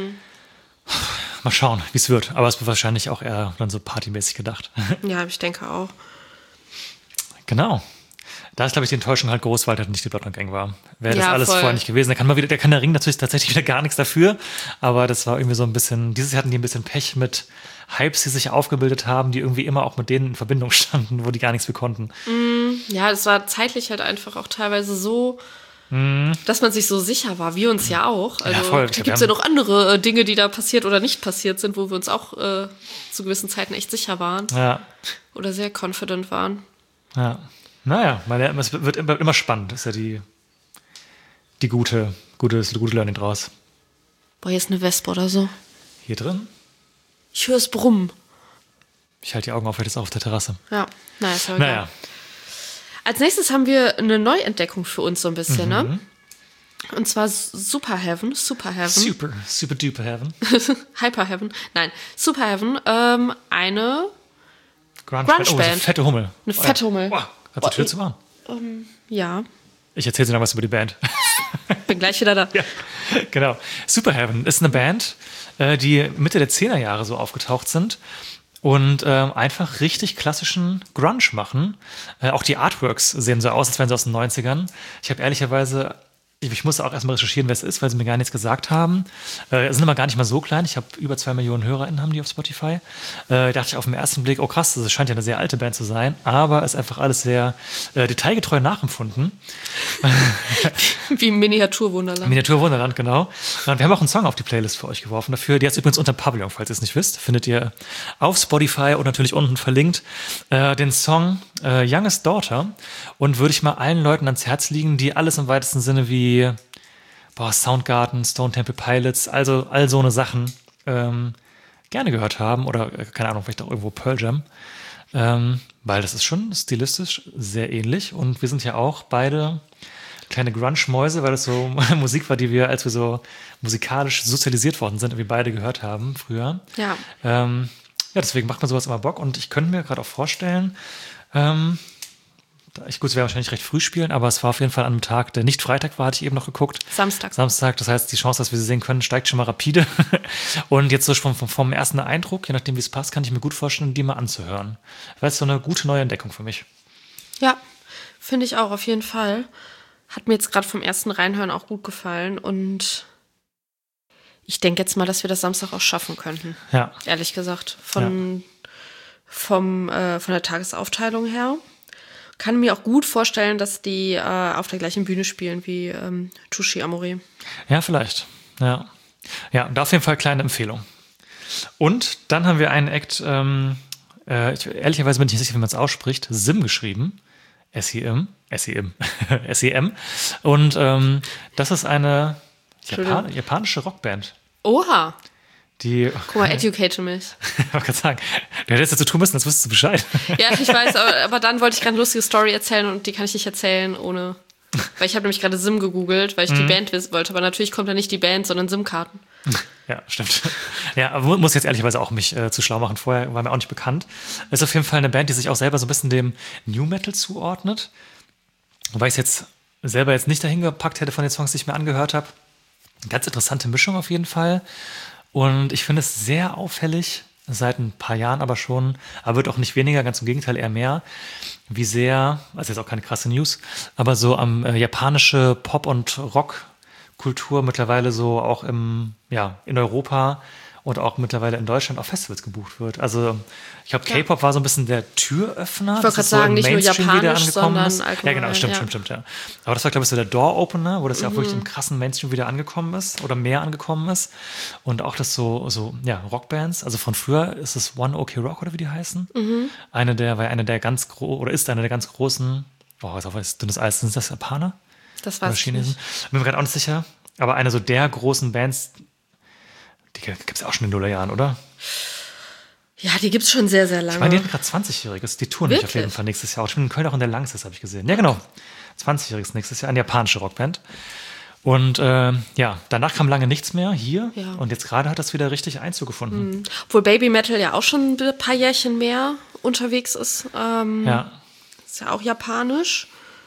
Mal schauen, wie es wird. Aber es wird wahrscheinlich auch eher dann so partymäßig gedacht. Ja, ich denke auch. Genau. Da ist, glaube ich, die Enttäuschung halt groß, weil das nicht die Bloodhound Gang war. Wäre das Ja, alles voll. vorher nicht gewesen. Da kann der Ring natürlich tatsächlich wieder gar nichts dafür. Aber das war irgendwie so ein bisschen, dieses Jahr hatten die ein bisschen Pech mit Hypes, die sich aufgebildet haben, die irgendwie immer auch mit denen in Verbindung standen, wo die gar nichts für konnten. Ja, es war zeitlich halt einfach auch teilweise so, dass man sich so sicher war, wir uns ja auch. Also voll. da gibt es ja noch andere Dinge, die da passiert oder nicht passiert sind, wo wir uns auch zu gewissen Zeiten echt sicher waren Ja. oder sehr confident waren. Ja. Naja, es wird immer spannend. Das ist ja die gute Learning draus. Boah, hier ist eine Wespe oder so. Hier drin? Ich höre es brummen. Ich halte die Augen auf, vielleicht ist es auch auf der Terrasse. Ja, naja, ist ja egal. Naja. Als nächstes haben wir eine Neuentdeckung für uns so ein bisschen, ne? Und zwar Super Heaven. Super duper heaven. Hyper Heaven. Nein, Super Heaven. Eine Grunge-Band. Oh, so eine fette Hummel. Eine fette Hummel. Boah, kannst du die Tür zu machen? Ja, Ich erzähle dir noch was über die Band. bin gleich wieder da. Ja, genau. Super Heaven ist eine Band, die Mitte der 10er Jahre so aufgetaucht sind und einfach richtig klassischen Grunge machen. Auch die Artworks sehen so aus, als wären sie aus den 90ern. Ich habe ehrlicherweise, ich musste auch erstmal recherchieren, wer es ist, weil sie mir gar nichts gesagt haben. Sind aber gar nicht mal so klein. Ich habe über 2 Millionen HörerInnen haben die auf Spotify. Dachte ich auf den ersten Blick, oh krass, das scheint ja eine sehr alte Band zu sein, aber ist einfach alles sehr detailgetreu nachempfunden. Wie im Miniaturwunderland. Miniaturwunderland, genau. Und wir haben auch einen Song auf die Playlist für euch geworfen dafür. Die ist übrigens unter Pavillon, falls ihr es nicht wisst. Findet ihr auf Spotify und natürlich unten verlinkt. Den Song Youngest Daughter. Und würde ich mal allen Leuten ans Herz legen, die alles im weitesten Sinne wie Soundgarden, Stone Temple Pilots, also all so eine Sachen gerne gehört haben. Oder, keine Ahnung, vielleicht auch irgendwo Pearl Jam. Weil das ist schon stilistisch sehr ähnlich. Und wir sind ja auch beide kleine Grunge-Mäuse, weil das so Musik war, die wir, als wir so musikalisch sozialisiert worden sind, irgendwie beide gehört haben früher. Ja. Ja, deswegen macht man sowas immer Bock. Und ich könnte mir gerade auch vorstellen, gut, es wäre wahrscheinlich recht früh spielen, aber es war auf jeden Fall an einem Tag, der nicht Freitag war, hatte ich eben noch geguckt. Samstag, das heißt, die Chance, dass wir sie sehen können, steigt schon mal rapide. Und jetzt so vom ersten Eindruck, je nachdem, wie es passt, kann ich mir gut vorstellen, die mal anzuhören. Weil es so eine gute neue Entdeckung für mich. Ja, finde ich auch, auf jeden Fall. Hat mir jetzt gerade vom ersten Reinhören auch gut gefallen und ich denke jetzt mal, dass wir das Samstag auch schaffen könnten. Ja. Ehrlich gesagt. Von der Tagesaufteilung her. Kann mir auch gut vorstellen, dass die auf der gleichen Bühne spielen wie Touché Amoré. Ja, vielleicht. Ja. Ja, und da auf jeden Fall kleine Empfehlung. Und dann haben wir einen Act, Ehrlicherweise bin ich nicht sicher, wie man es ausspricht. SIM geschrieben. SEM. SEM. Und das ist eine japanische Rockband. Oha. Die, Guck mal, educate mich. ich wollte gerade sagen, du hättest jetzt so tun müssen, als wüsstest du Bescheid. Ja, ich weiß, aber dann wollte ich gerade eine lustige Story erzählen und die kann ich nicht erzählen ohne... Weil ich habe nämlich gerade SIM gegoogelt, weil ich die Band wissen wollte. Aber natürlich kommt da nicht die Band, sondern SIM-Karten. Ja, stimmt. Ja, aber muss jetzt ehrlicherweise auch mich zu schlau machen. Vorher war mir auch nicht bekannt. Ist auf jeden Fall eine Band, die sich auch selber so ein bisschen dem New Metal zuordnet. Wobei ich es jetzt selber jetzt nicht dahin gepackt hätte von den Songs, die ich mir angehört habe. Ganz interessante Mischung auf jeden Fall. Und ich finde es sehr auffällig, seit ein paar Jahren aber schon, aber wird auch nicht weniger, ganz im Gegenteil eher mehr, wie sehr, also jetzt auch keine krasse News, aber so am japanische Pop- und Rockkultur mittlerweile so auch in Europa und auch mittlerweile in Deutschland auf Festivals gebucht wird. Also ich glaube, K-Pop war so ein bisschen der Türöffner. Ich wollte gerade sagen, nicht nur japanisch, sondern allgemein. Ja, genau, stimmt. Ja. Aber das war, glaube ich, so der Door-Opener, wo das ja auch wirklich im krassen Mainstream wieder angekommen ist oder mehr angekommen ist. Und auch das so Rockbands, also von früher ist es One OK Rock oder wie die heißen. Eine der ganz großen, was ist dünnes Eis, sind das Japaner? Das weiß ich nicht. Bin mir gerade auch nicht sicher. Aber eine so der großen Bands, die gibt es auch schon in den Nullerjahren, oder? Ja, die gibt es schon sehr, sehr lange. Ich meine, die hatten gerade 20-Jähriges. Die touren nicht auf jeden Fall nächstes Jahr. Ich bin in Köln auch in der Langsys, habe ich gesehen. Ja, genau. 20-Jähriges nächstes Jahr. Eine japanische Rockband. Und danach kam lange nichts mehr hier. Ja. Und jetzt gerade hat das wieder richtig Einzug gefunden. Obwohl Baby Metal ja auch schon ein paar Jährchen mehr unterwegs ist. Ist ja auch japanisch.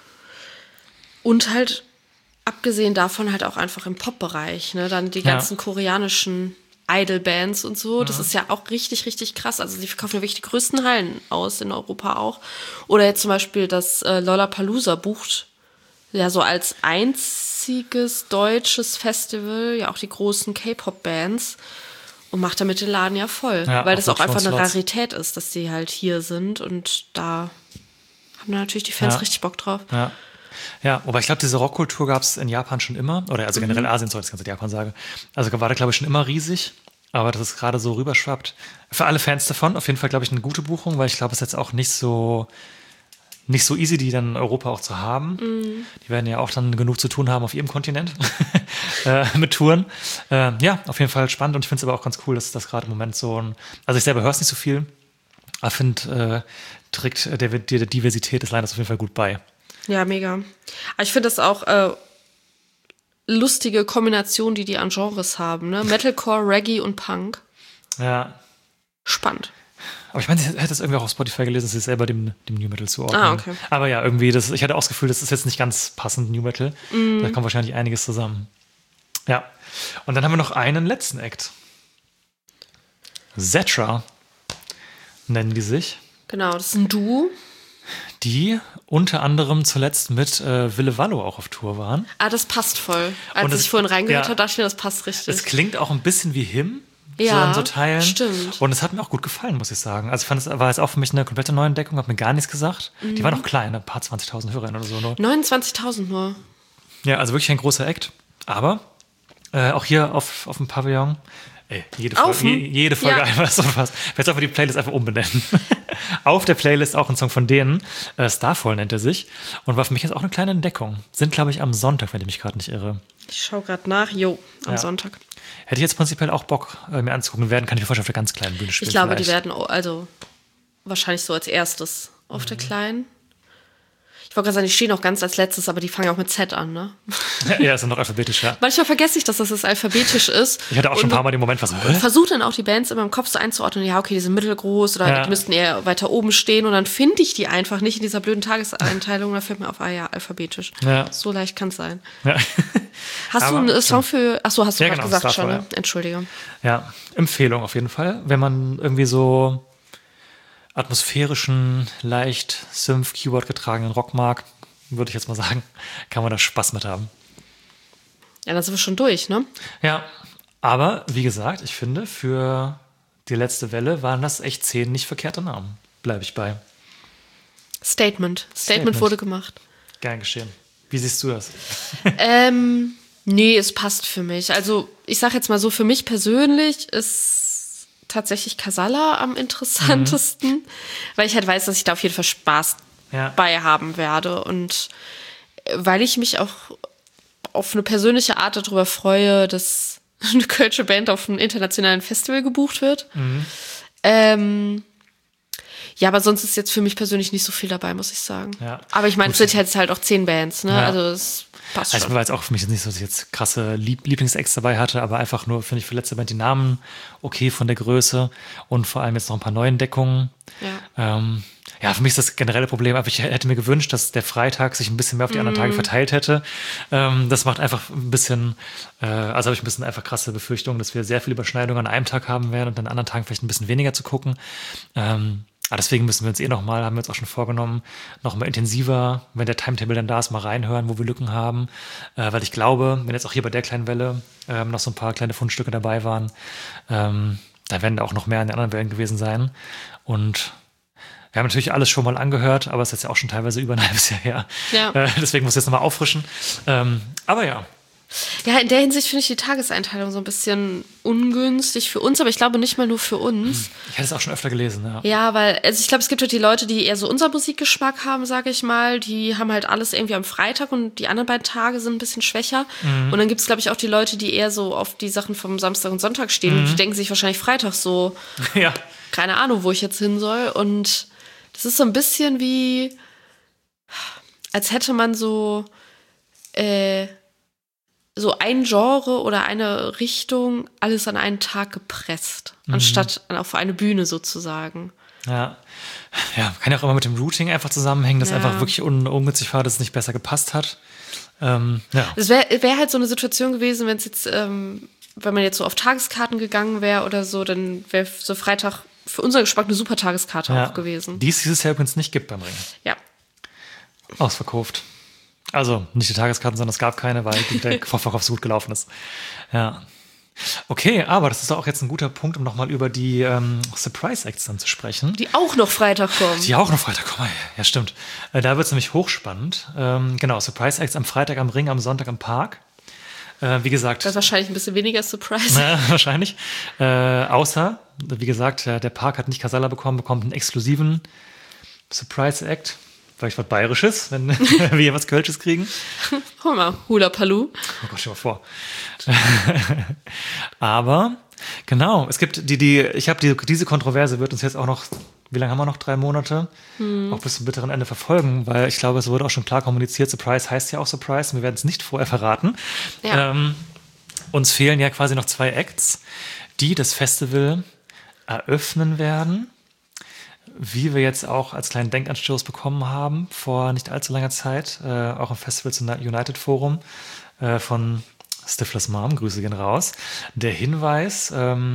Und halt abgesehen davon halt auch einfach im Pop-Bereich, ne? Dann die ganzen koreanischen Idol-Bands und so. Das ist ja auch richtig, richtig krass. Also sie verkaufen ja wirklich die größten Hallen aus in Europa auch. Oder jetzt zum Beispiel das Lollapalooza bucht ja so als einziges deutsches Festival ja auch die großen K-Pop-Bands und macht damit den Laden ja voll. Ja, weil das auch einfach eine Rarität ist, dass sie halt hier sind und da haben natürlich die Fans richtig Bock drauf. Ja. Ja, aber ich glaube, diese Rockkultur gab es in Japan schon immer, oder also generell Asien, soll ich das ganze Japan sagen. Also war da, glaube ich, schon immer riesig, aber das ist gerade so rüberschwappt. Für alle Fans davon auf jeden Fall, glaube ich, eine gute Buchung, weil ich glaube, es ist jetzt auch nicht so easy, die dann in Europa auch zu haben. Die werden ja auch dann genug zu tun haben auf ihrem Kontinent mit Touren. Auf jeden Fall spannend und ich finde es aber auch ganz cool, dass das gerade im Moment also ich selber höre es nicht so viel, aber finde, trägt der Diversität des Landes auf jeden Fall gut bei. Ja, mega. Aber ich finde das auch lustige Kombination, die an Genres haben. Ne? Metalcore, Reggae und Punk. Ja. Spannend. Aber ich meine, ich hätte das irgendwie auch auf Spotify gelesen, dass sie selber dem New Metal zuordnen. Ah, okay. Aber ja, irgendwie, ich hatte auch das Gefühl, das ist jetzt nicht ganz passend New Metal. Da kommt wahrscheinlich einiges zusammen. Ja. Und dann haben wir noch einen letzten Act. Zetra nennen die sich. Genau, das ist ein Duo. Die unter anderem zuletzt mit Ville Vallo auch auf Tour waren. Ah, das passt voll. Als ich vorhin reingehört habe, dachte ich mir, das passt richtig. Es klingt auch ein bisschen wie Him, so in so Teilen. Stimmt. Und es hat mir auch gut gefallen, muss ich sagen. Also ich fand, es war jetzt auch für mich eine komplette Neuentdeckung, habe mir gar nichts gesagt. Die waren noch klein, ein paar 20.000 Hörerinnen oder so. 29.000 nur. Ja, also wirklich ein großer Act. Aber auch hier auf dem Pavillon, jede Folge einfach so was. Jetzt einfach die Playlist einfach umbenennen. Auf der Playlist auch ein Song von denen. Starfall nennt er sich. Und war für mich jetzt auch eine kleine Entdeckung. Sind, glaube ich, am Sonntag, wenn ich mich gerade nicht irre. Ich schaue gerade nach. Am Sonntag. Hätte ich jetzt prinzipiell auch Bock, mir anzugucken. Kann ich mir vorstellen, auf der ganz kleinen Bühne spielen. Ich glaube, die werden wahrscheinlich so als erstes auf der kleinen. Ich wollte gerade sagen, die stehen auch ganz als letztes, aber die fangen auch mit Z an, ne? Ja, ist dann noch alphabetisch, ja. Manchmal vergesse ich, dass das alphabetisch ist. Ich hatte auch schon ein paar Mal den Moment, versuche dann auch die Bands immer im Kopf so einzuordnen, ja, okay, die sind mittelgroß oder die müssten eher weiter oben stehen und dann finde ich die einfach nicht in dieser blöden Tageseinteilung, da fällt mir auf, alphabetisch. Ja. So leicht kann es sein. Ja. Hast du einen Song für, hast du gerade gesagt Starfall, schon, ne? Entschuldige. Ja, Empfehlung auf jeden Fall, wenn man irgendwie so atmosphärischen, leicht Synth-Keyboard getragenen Rock mag, würde ich jetzt mal sagen, kann man da Spaß mit haben. Ja, dann sind wir schon durch, ne? Ja, aber wie gesagt, ich finde, für die letzte Welle waren das echt 10 nicht verkehrte Namen. Bleibe ich bei. Statement wurde gemacht. Gern geschehen. Wie siehst du das? Nee, es passt für mich. Also, ich sage jetzt mal so, für mich persönlich ist tatsächlich Casalla am interessantesten, weil ich halt weiß, dass ich da auf jeden Fall Spaß bei haben werde und weil ich mich auch auf eine persönliche Art darüber freue, dass eine kölsche Band auf einem internationalen Festival gebucht wird. Ja, aber sonst ist jetzt für mich persönlich nicht so viel dabei, muss ich sagen. Ja. Aber ich meine, es sind jetzt halt auch 10 Bands, ne? Ja. Also es passt schon. Also war jetzt auch für mich nicht so, dass ich jetzt krasse Lieblingsacts dabei hatte, aber einfach nur, finde ich, für letzte Band die Namen okay von der Größe und vor allem jetzt noch ein paar Neuentdeckungen. Ja, für mich ist das generelle Problem, aber ich hätte mir gewünscht, dass der Freitag sich ein bisschen mehr auf die anderen Tage verteilt hätte. Das macht einfach ein bisschen, also habe ich ein bisschen einfach krasse Befürchtungen, dass wir sehr viel Überschneidung an einem Tag haben werden und an anderen Tagen vielleicht ein bisschen weniger zu gucken. Aber deswegen müssen wir uns haben wir uns auch schon vorgenommen, noch mal intensiver, wenn der Timetable dann da ist, mal reinhören, wo wir Lücken haben. Weil ich glaube, wenn jetzt auch hier bei der kleinen Welle noch so ein paar kleine Fundstücke dabei waren, da werden auch noch mehr an den anderen Wellen gewesen sein. Und wir haben natürlich alles schon mal angehört, aber es ist jetzt ja auch schon teilweise über ein halbes Jahr her. Ja. Deswegen muss ich jetzt nochmal auffrischen. Aber ja. Ja, in der Hinsicht finde ich die Tageseinteilung so ein bisschen ungünstig für uns, aber ich glaube nicht mal nur für uns. Ich hatte es auch schon öfter gelesen, ja. Ja, weil also ich glaube, es gibt halt die Leute, die eher so unser Musikgeschmack haben, sage ich mal. Die haben halt alles irgendwie am Freitag und die anderen beiden Tage sind ein bisschen schwächer. Und dann gibt es, glaube ich, auch die Leute, die eher so auf die Sachen vom Samstag und Sonntag stehen. Und die denken sich wahrscheinlich Freitag so, keine Ahnung, wo ich jetzt hin soll. Und das ist so ein bisschen wie, als hätte man so ein Genre oder eine Richtung alles an einen Tag gepresst, anstatt auf eine Bühne sozusagen. Ja, kann ja auch immer mit dem Routing einfach zusammenhängen, dass einfach wirklich ungünstig war, dass es nicht besser gepasst hat. Es wär halt so eine Situation gewesen, wenn es jetzt, wenn man jetzt so auf Tageskarten gegangen wäre oder so, dann wäre so Freitag für unseren Geschmack eine super Tageskarte auch gewesen. Die es dieses Jahr übrigens nicht gibt beim Ring. Ja. Ausverkauft. Also nicht die Tageskarten, sondern es gab keine, weil der Vorverkauf so gut gelaufen ist. Ja. Okay, aber das ist doch auch jetzt ein guter Punkt, um nochmal über die Surprise-Acts dann zu sprechen. Die auch noch Freitag kommen. Ja, stimmt. Da wird es nämlich hochspannend. Genau, Surprise-Acts am Freitag am Ring, am Sonntag am Park. Wie gesagt. Das ist wahrscheinlich ein bisschen weniger Surprise. Wahrscheinlich. Außer, wie gesagt, der Park hat nicht Casalla bekommt einen exklusiven Surprise-Act. Vielleicht was Bayerisches, wenn wir hier was Kölsches kriegen. Hol mal, Hula Palu. Oh Gott, stell mal vor. Aber, genau, es gibt diese Kontroverse wird uns jetzt auch noch, wie lange haben wir noch? 3 Monate? Auch bis zum bitteren Ende verfolgen, weil ich glaube, es wurde auch schon klar kommuniziert, Surprise heißt ja auch Surprise, wir werden es nicht vorher verraten. Ja. Uns fehlen ja quasi noch 2 Acts, die das Festival eröffnen werden. Wie wir jetzt auch als kleinen Denkanstoß bekommen haben, vor nicht allzu langer Zeit, auch im Festival zum United Forum von Stifler's Mom, Grüße gehen raus. Der Hinweis,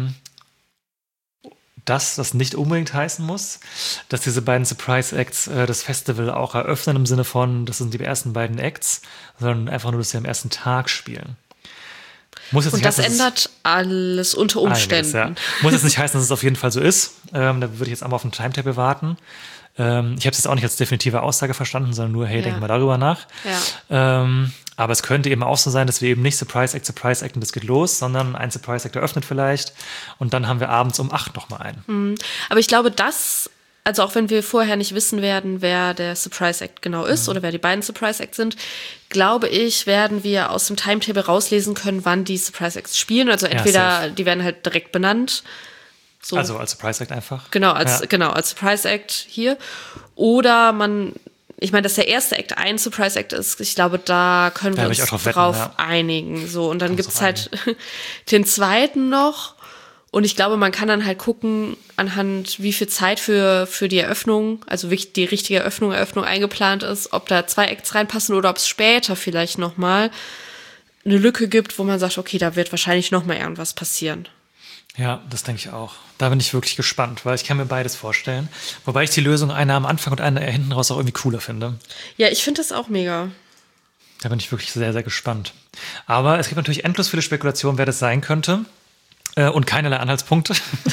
dass das nicht unbedingt heißen muss, dass diese beiden Surprise-Acts das Festival auch eröffnen, im Sinne von, das sind die ersten beiden Acts, sondern einfach nur, dass sie am ersten Tag spielen. Und das ändert alles unter Umständen. Einiges, ja. Muss jetzt nicht heißen, dass es auf jeden Fall so ist. Da würde ich jetzt einmal auf ein Timetable warten. Ich habe es jetzt auch nicht als definitive Aussage verstanden, sondern nur, hey, denk mal darüber nach. Ja. Aber es könnte eben auch so sein, dass wir eben nicht Surprise Act und das geht los, sondern ein Surprise Act eröffnet vielleicht und dann haben wir abends um 8 nochmal einen. Aber ich glaube, also auch wenn wir vorher nicht wissen werden, wer der Surprise Act genau ist oder wer die beiden Surprise Acts sind, glaube ich, werden wir aus dem Timetable rauslesen können, wann die Surprise Acts spielen. Also entweder die werden halt direkt benannt. So. Also als Surprise Act einfach? Genau, als Surprise Act hier. Oder ich meine, dass der erste Act ein Surprise Act ist, ich glaube, da können wir uns drauf einigen. So, und dann gibt es halt den zweiten noch. Und ich glaube, man kann dann halt gucken, anhand wie viel Zeit für die Eröffnung, also wirklich die richtige Eröffnung eingeplant ist, ob da 2 Acts reinpassen oder ob es später vielleicht nochmal eine Lücke gibt, wo man sagt, okay, da wird wahrscheinlich nochmal irgendwas passieren. Ja, das denke ich auch. Da bin ich wirklich gespannt, weil ich kann mir beides vorstellen. Wobei ich die Lösung einer am Anfang und einer hinten raus auch irgendwie cooler finde. Ja, ich finde das auch mega. Da bin ich wirklich sehr, sehr gespannt. Aber es gibt natürlich endlos viele Spekulationen, wer das sein könnte. Und keinerlei Anhaltspunkte.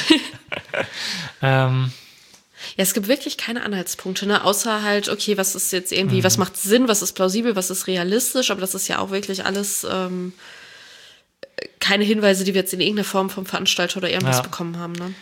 Ja, es gibt wirklich keine Anhaltspunkte, ne? Außer halt, okay, was ist jetzt irgendwie, was macht Sinn, was ist plausibel, was ist realistisch, aber das ist ja auch wirklich alles keine Hinweise, die wir jetzt in irgendeiner Form vom Veranstalter oder irgendwas bekommen haben. Ne?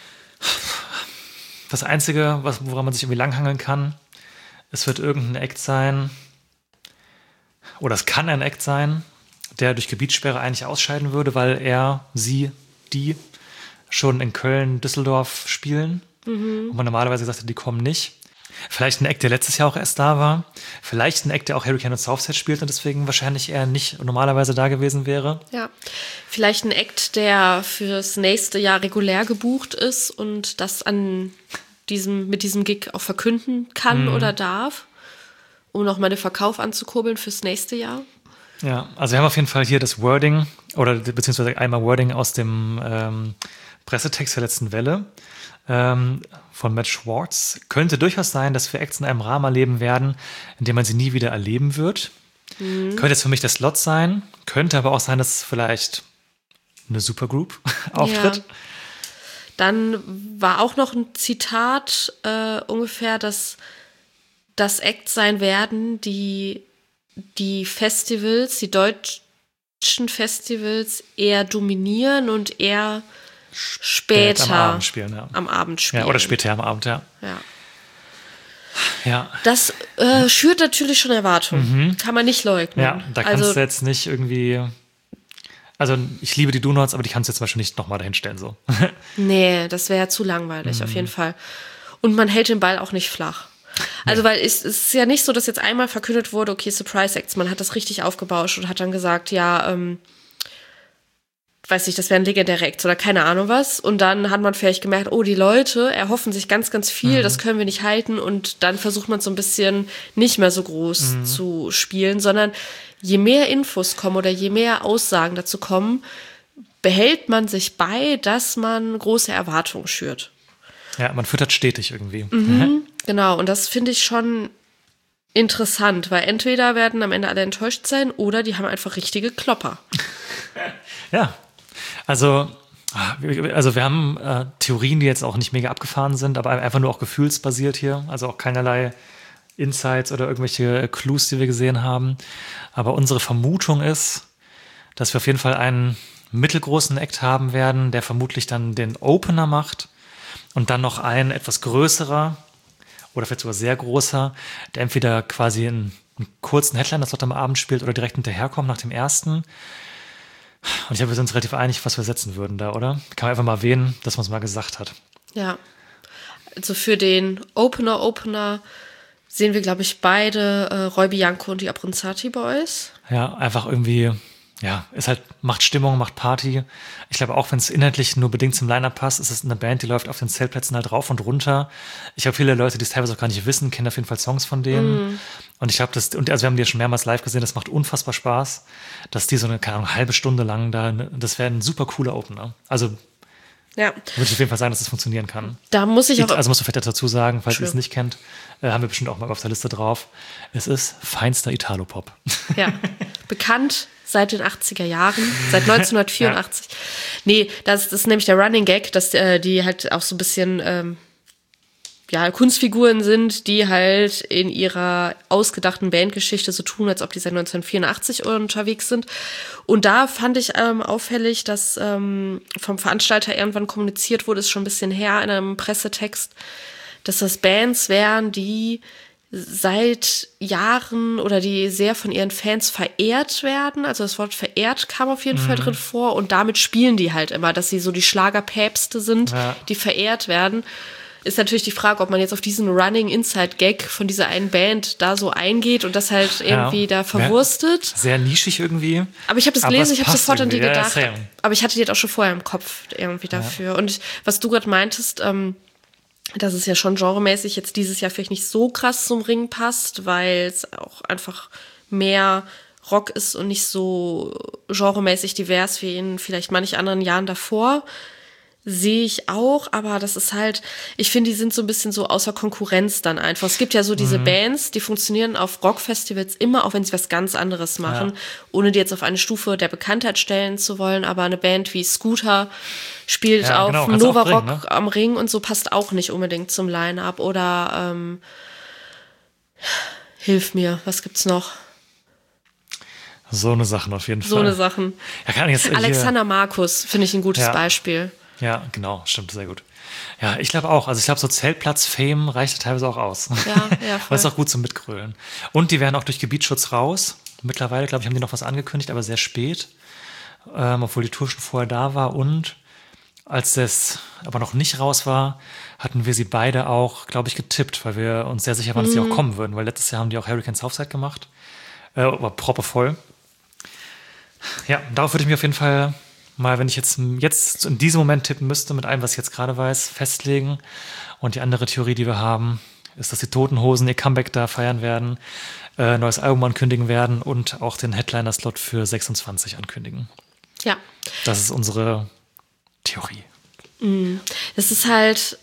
Das Einzige, woran man sich irgendwie langhangeln kann, es wird irgendein Act sein, oder es kann ein Act sein, der durch Gebietssperre eigentlich ausscheiden würde, weil die schon in Köln, Düsseldorf spielen. Und man normalerweise gesagt hat, die kommen nicht. Vielleicht ein Act, der letztes Jahr auch erst da war. Vielleicht ein Act, der auch Hurricane und Southside spielt und deswegen wahrscheinlich eher nicht normalerweise da gewesen wäre. Ja, vielleicht ein Act, der fürs nächste Jahr regulär gebucht ist und das mit diesem Gig auch verkünden kann oder darf, um nochmal den Verkauf anzukurbeln fürs nächste Jahr. Ja, also wir haben auf jeden Fall hier das Wording oder beziehungsweise einmal Wording aus dem Pressetext der letzten Welle von Matt Schwartz. Könnte durchaus sein, dass wir Acts in einem Rahmen erleben werden, in dem man sie nie wieder erleben wird. Könnte jetzt für mich der Slot sein, könnte aber auch sein, dass vielleicht eine Supergroup auftritt. Ja. Dann war auch noch ein Zitat ungefähr, dass das Acts sein werden, die Festivals, die deutschen Festivals eher dominieren und eher später am Abend spielen. Ja, oder später am Abend, ja. Das schürt natürlich schon Erwartungen. Kann man nicht leugnen. Ja, da kannst du jetzt nicht irgendwie. Also, ich liebe die Donuts, aber die kannst du jetzt zum Beispiel nicht nochmal dahin stellen. So. Nee, das wäre ja zu langweilig, auf jeden Fall. Und man hält den Ball auch nicht flach. Also, weil es ist ja nicht so, dass jetzt einmal verkündet wurde, okay, Surprise Acts, man hat das richtig aufgebauscht und hat dann gesagt, ja, weiß nicht, das wäre ein legendärer Act oder keine Ahnung was. Und dann hat man vielleicht gemerkt, oh, die Leute erhoffen sich ganz, ganz viel, das können wir nicht halten. Und dann versucht man so ein bisschen nicht mehr so groß zu spielen, sondern je mehr Infos kommen oder je mehr Aussagen dazu kommen, behält man sich bei, dass man große Erwartungen schürt. Ja, man füttert stetig irgendwie. Genau, und das finde ich schon interessant, weil entweder werden am Ende alle enttäuscht sein oder die haben einfach richtige Klopper. Ja, also wir haben Theorien, die jetzt auch nicht mega abgefahren sind, aber einfach nur auch gefühlsbasiert hier, also auch keinerlei Insights oder irgendwelche Clues, die wir gesehen haben. Aber unsere Vermutung ist, dass wir auf jeden Fall einen mittelgroßen Act haben werden, der vermutlich dann den Opener macht und dann noch ein etwas größerer oder vielleicht sogar sehr großer, der entweder quasi einen kurzen Headliner-Slot am Abend spielt oder direkt hinterherkommt nach dem ersten. Und ich glaube, wir sind uns relativ einig, was wir setzen würden da, oder? Kann man einfach mal erwähnen, dass man es mal gesagt hat. Ja. Also für den Opener sehen wir, glaube ich, beide Roy Bianco und die Abronzati Boys. Ja, einfach irgendwie, macht Stimmung, macht Party. Ich glaube, auch wenn es inhaltlich nur bedingt zum Line-Up passt, ist es eine Band, die läuft auf den Zeltplätzen halt rauf und runter. Ich habe viele Leute, die es teilweise auch gar nicht wissen, kennen auf jeden Fall Songs von denen. Und ich glaube, also wir haben die ja schon mehrmals live gesehen, das macht unfassbar Spaß, dass die so eine, keine Ahnung, halbe Stunde lang das wäre ein super cooler Opener. Also würde ich auf jeden Fall sagen, dass das funktionieren kann. Da muss ich auch. Also musst du vielleicht dazu sagen, falls ihr es nicht kennt, haben wir bestimmt auch mal auf der Liste drauf. Es ist feinster Italo-Pop. Ja, bekannt seit den 80er Jahren, seit 1984. Nee, das ist nämlich der Running Gag, dass die halt auch so ein bisschen Kunstfiguren sind, die halt in ihrer ausgedachten Bandgeschichte so tun, als ob die seit 1984 unterwegs sind. Und da fand ich auffällig, dass vom Veranstalter irgendwann kommuniziert wurde, ist schon ein bisschen her in einem Pressetext, dass das Bands wären, die seit Jahren oder die sehr von ihren Fans verehrt werden. Also das Wort verehrt kam auf jeden Fall drin vor und damit spielen die halt immer, dass sie so die Schlagerpäpste sind, die verehrt werden. Ist natürlich die Frage, ob man jetzt auf diesen Running Inside Gag von dieser einen Band da so eingeht und das halt irgendwie da verwurstet. Sehr nischig irgendwie. Aber ich habe das gelesen, ich habe sofort an die gedacht. Aber ich hatte die halt auch schon vorher im Kopf irgendwie dafür. Und was du gerade meintest, dass es ja schon genremäßig jetzt dieses Jahr vielleicht nicht so krass zum Ring passt, weil es auch einfach mehr Rock ist und nicht so genremäßig divers wie in vielleicht manch anderen Jahren davor. Sehe ich auch, aber das ist halt, ich finde, die sind so ein bisschen so außer Konkurrenz dann einfach. Es gibt ja so diese Bands, die funktionieren auf Rockfestivals immer, auch wenn sie was ganz anderes machen, ohne die jetzt auf eine Stufe der Bekanntheit stellen zu wollen, aber eine Band wie Scooter spielt auf Nova Rock am Ring und so, passt auch nicht unbedingt zum Line-Up oder hilf mir, was gibt's noch? So eine Sachen auf jeden Fall. So eine Sachen. Ja, kann ich jetzt Alexander Markus finde ich ein gutes Ja. Beispiel. Ja, genau, stimmt, sehr gut. Ja, ich glaube auch. Also ich glaube, so Zeltplatz-Fame reicht teilweise auch aus. Ja, Weil voll. es ist auch gut zum Mitgrölen. Und die werden auch durch Gebietsschutz raus. Mittlerweile, glaube ich, haben die noch was angekündigt, aber sehr spät. Obwohl die Tour schon vorher da war. Und als das aber noch nicht raus war, hatten wir sie beide auch, glaube ich, getippt, weil wir uns sehr sicher waren, dass die auch kommen würden. Weil letztes Jahr haben die auch Hurricane Southside gemacht. War proppevoll. Ja, darauf würde ich mich auf jeden Fall mal, wenn ich jetzt in diesem Moment tippen müsste, mit allem, was ich jetzt gerade weiß, festlegen. Und die andere Theorie, die wir haben, ist, dass die Toten Hosen ihr Comeback da feiern werden, neues Album ankündigen werden und auch den Headliner-Slot für 26 ankündigen. Ja. Das ist unsere Theorie. Das ist halt,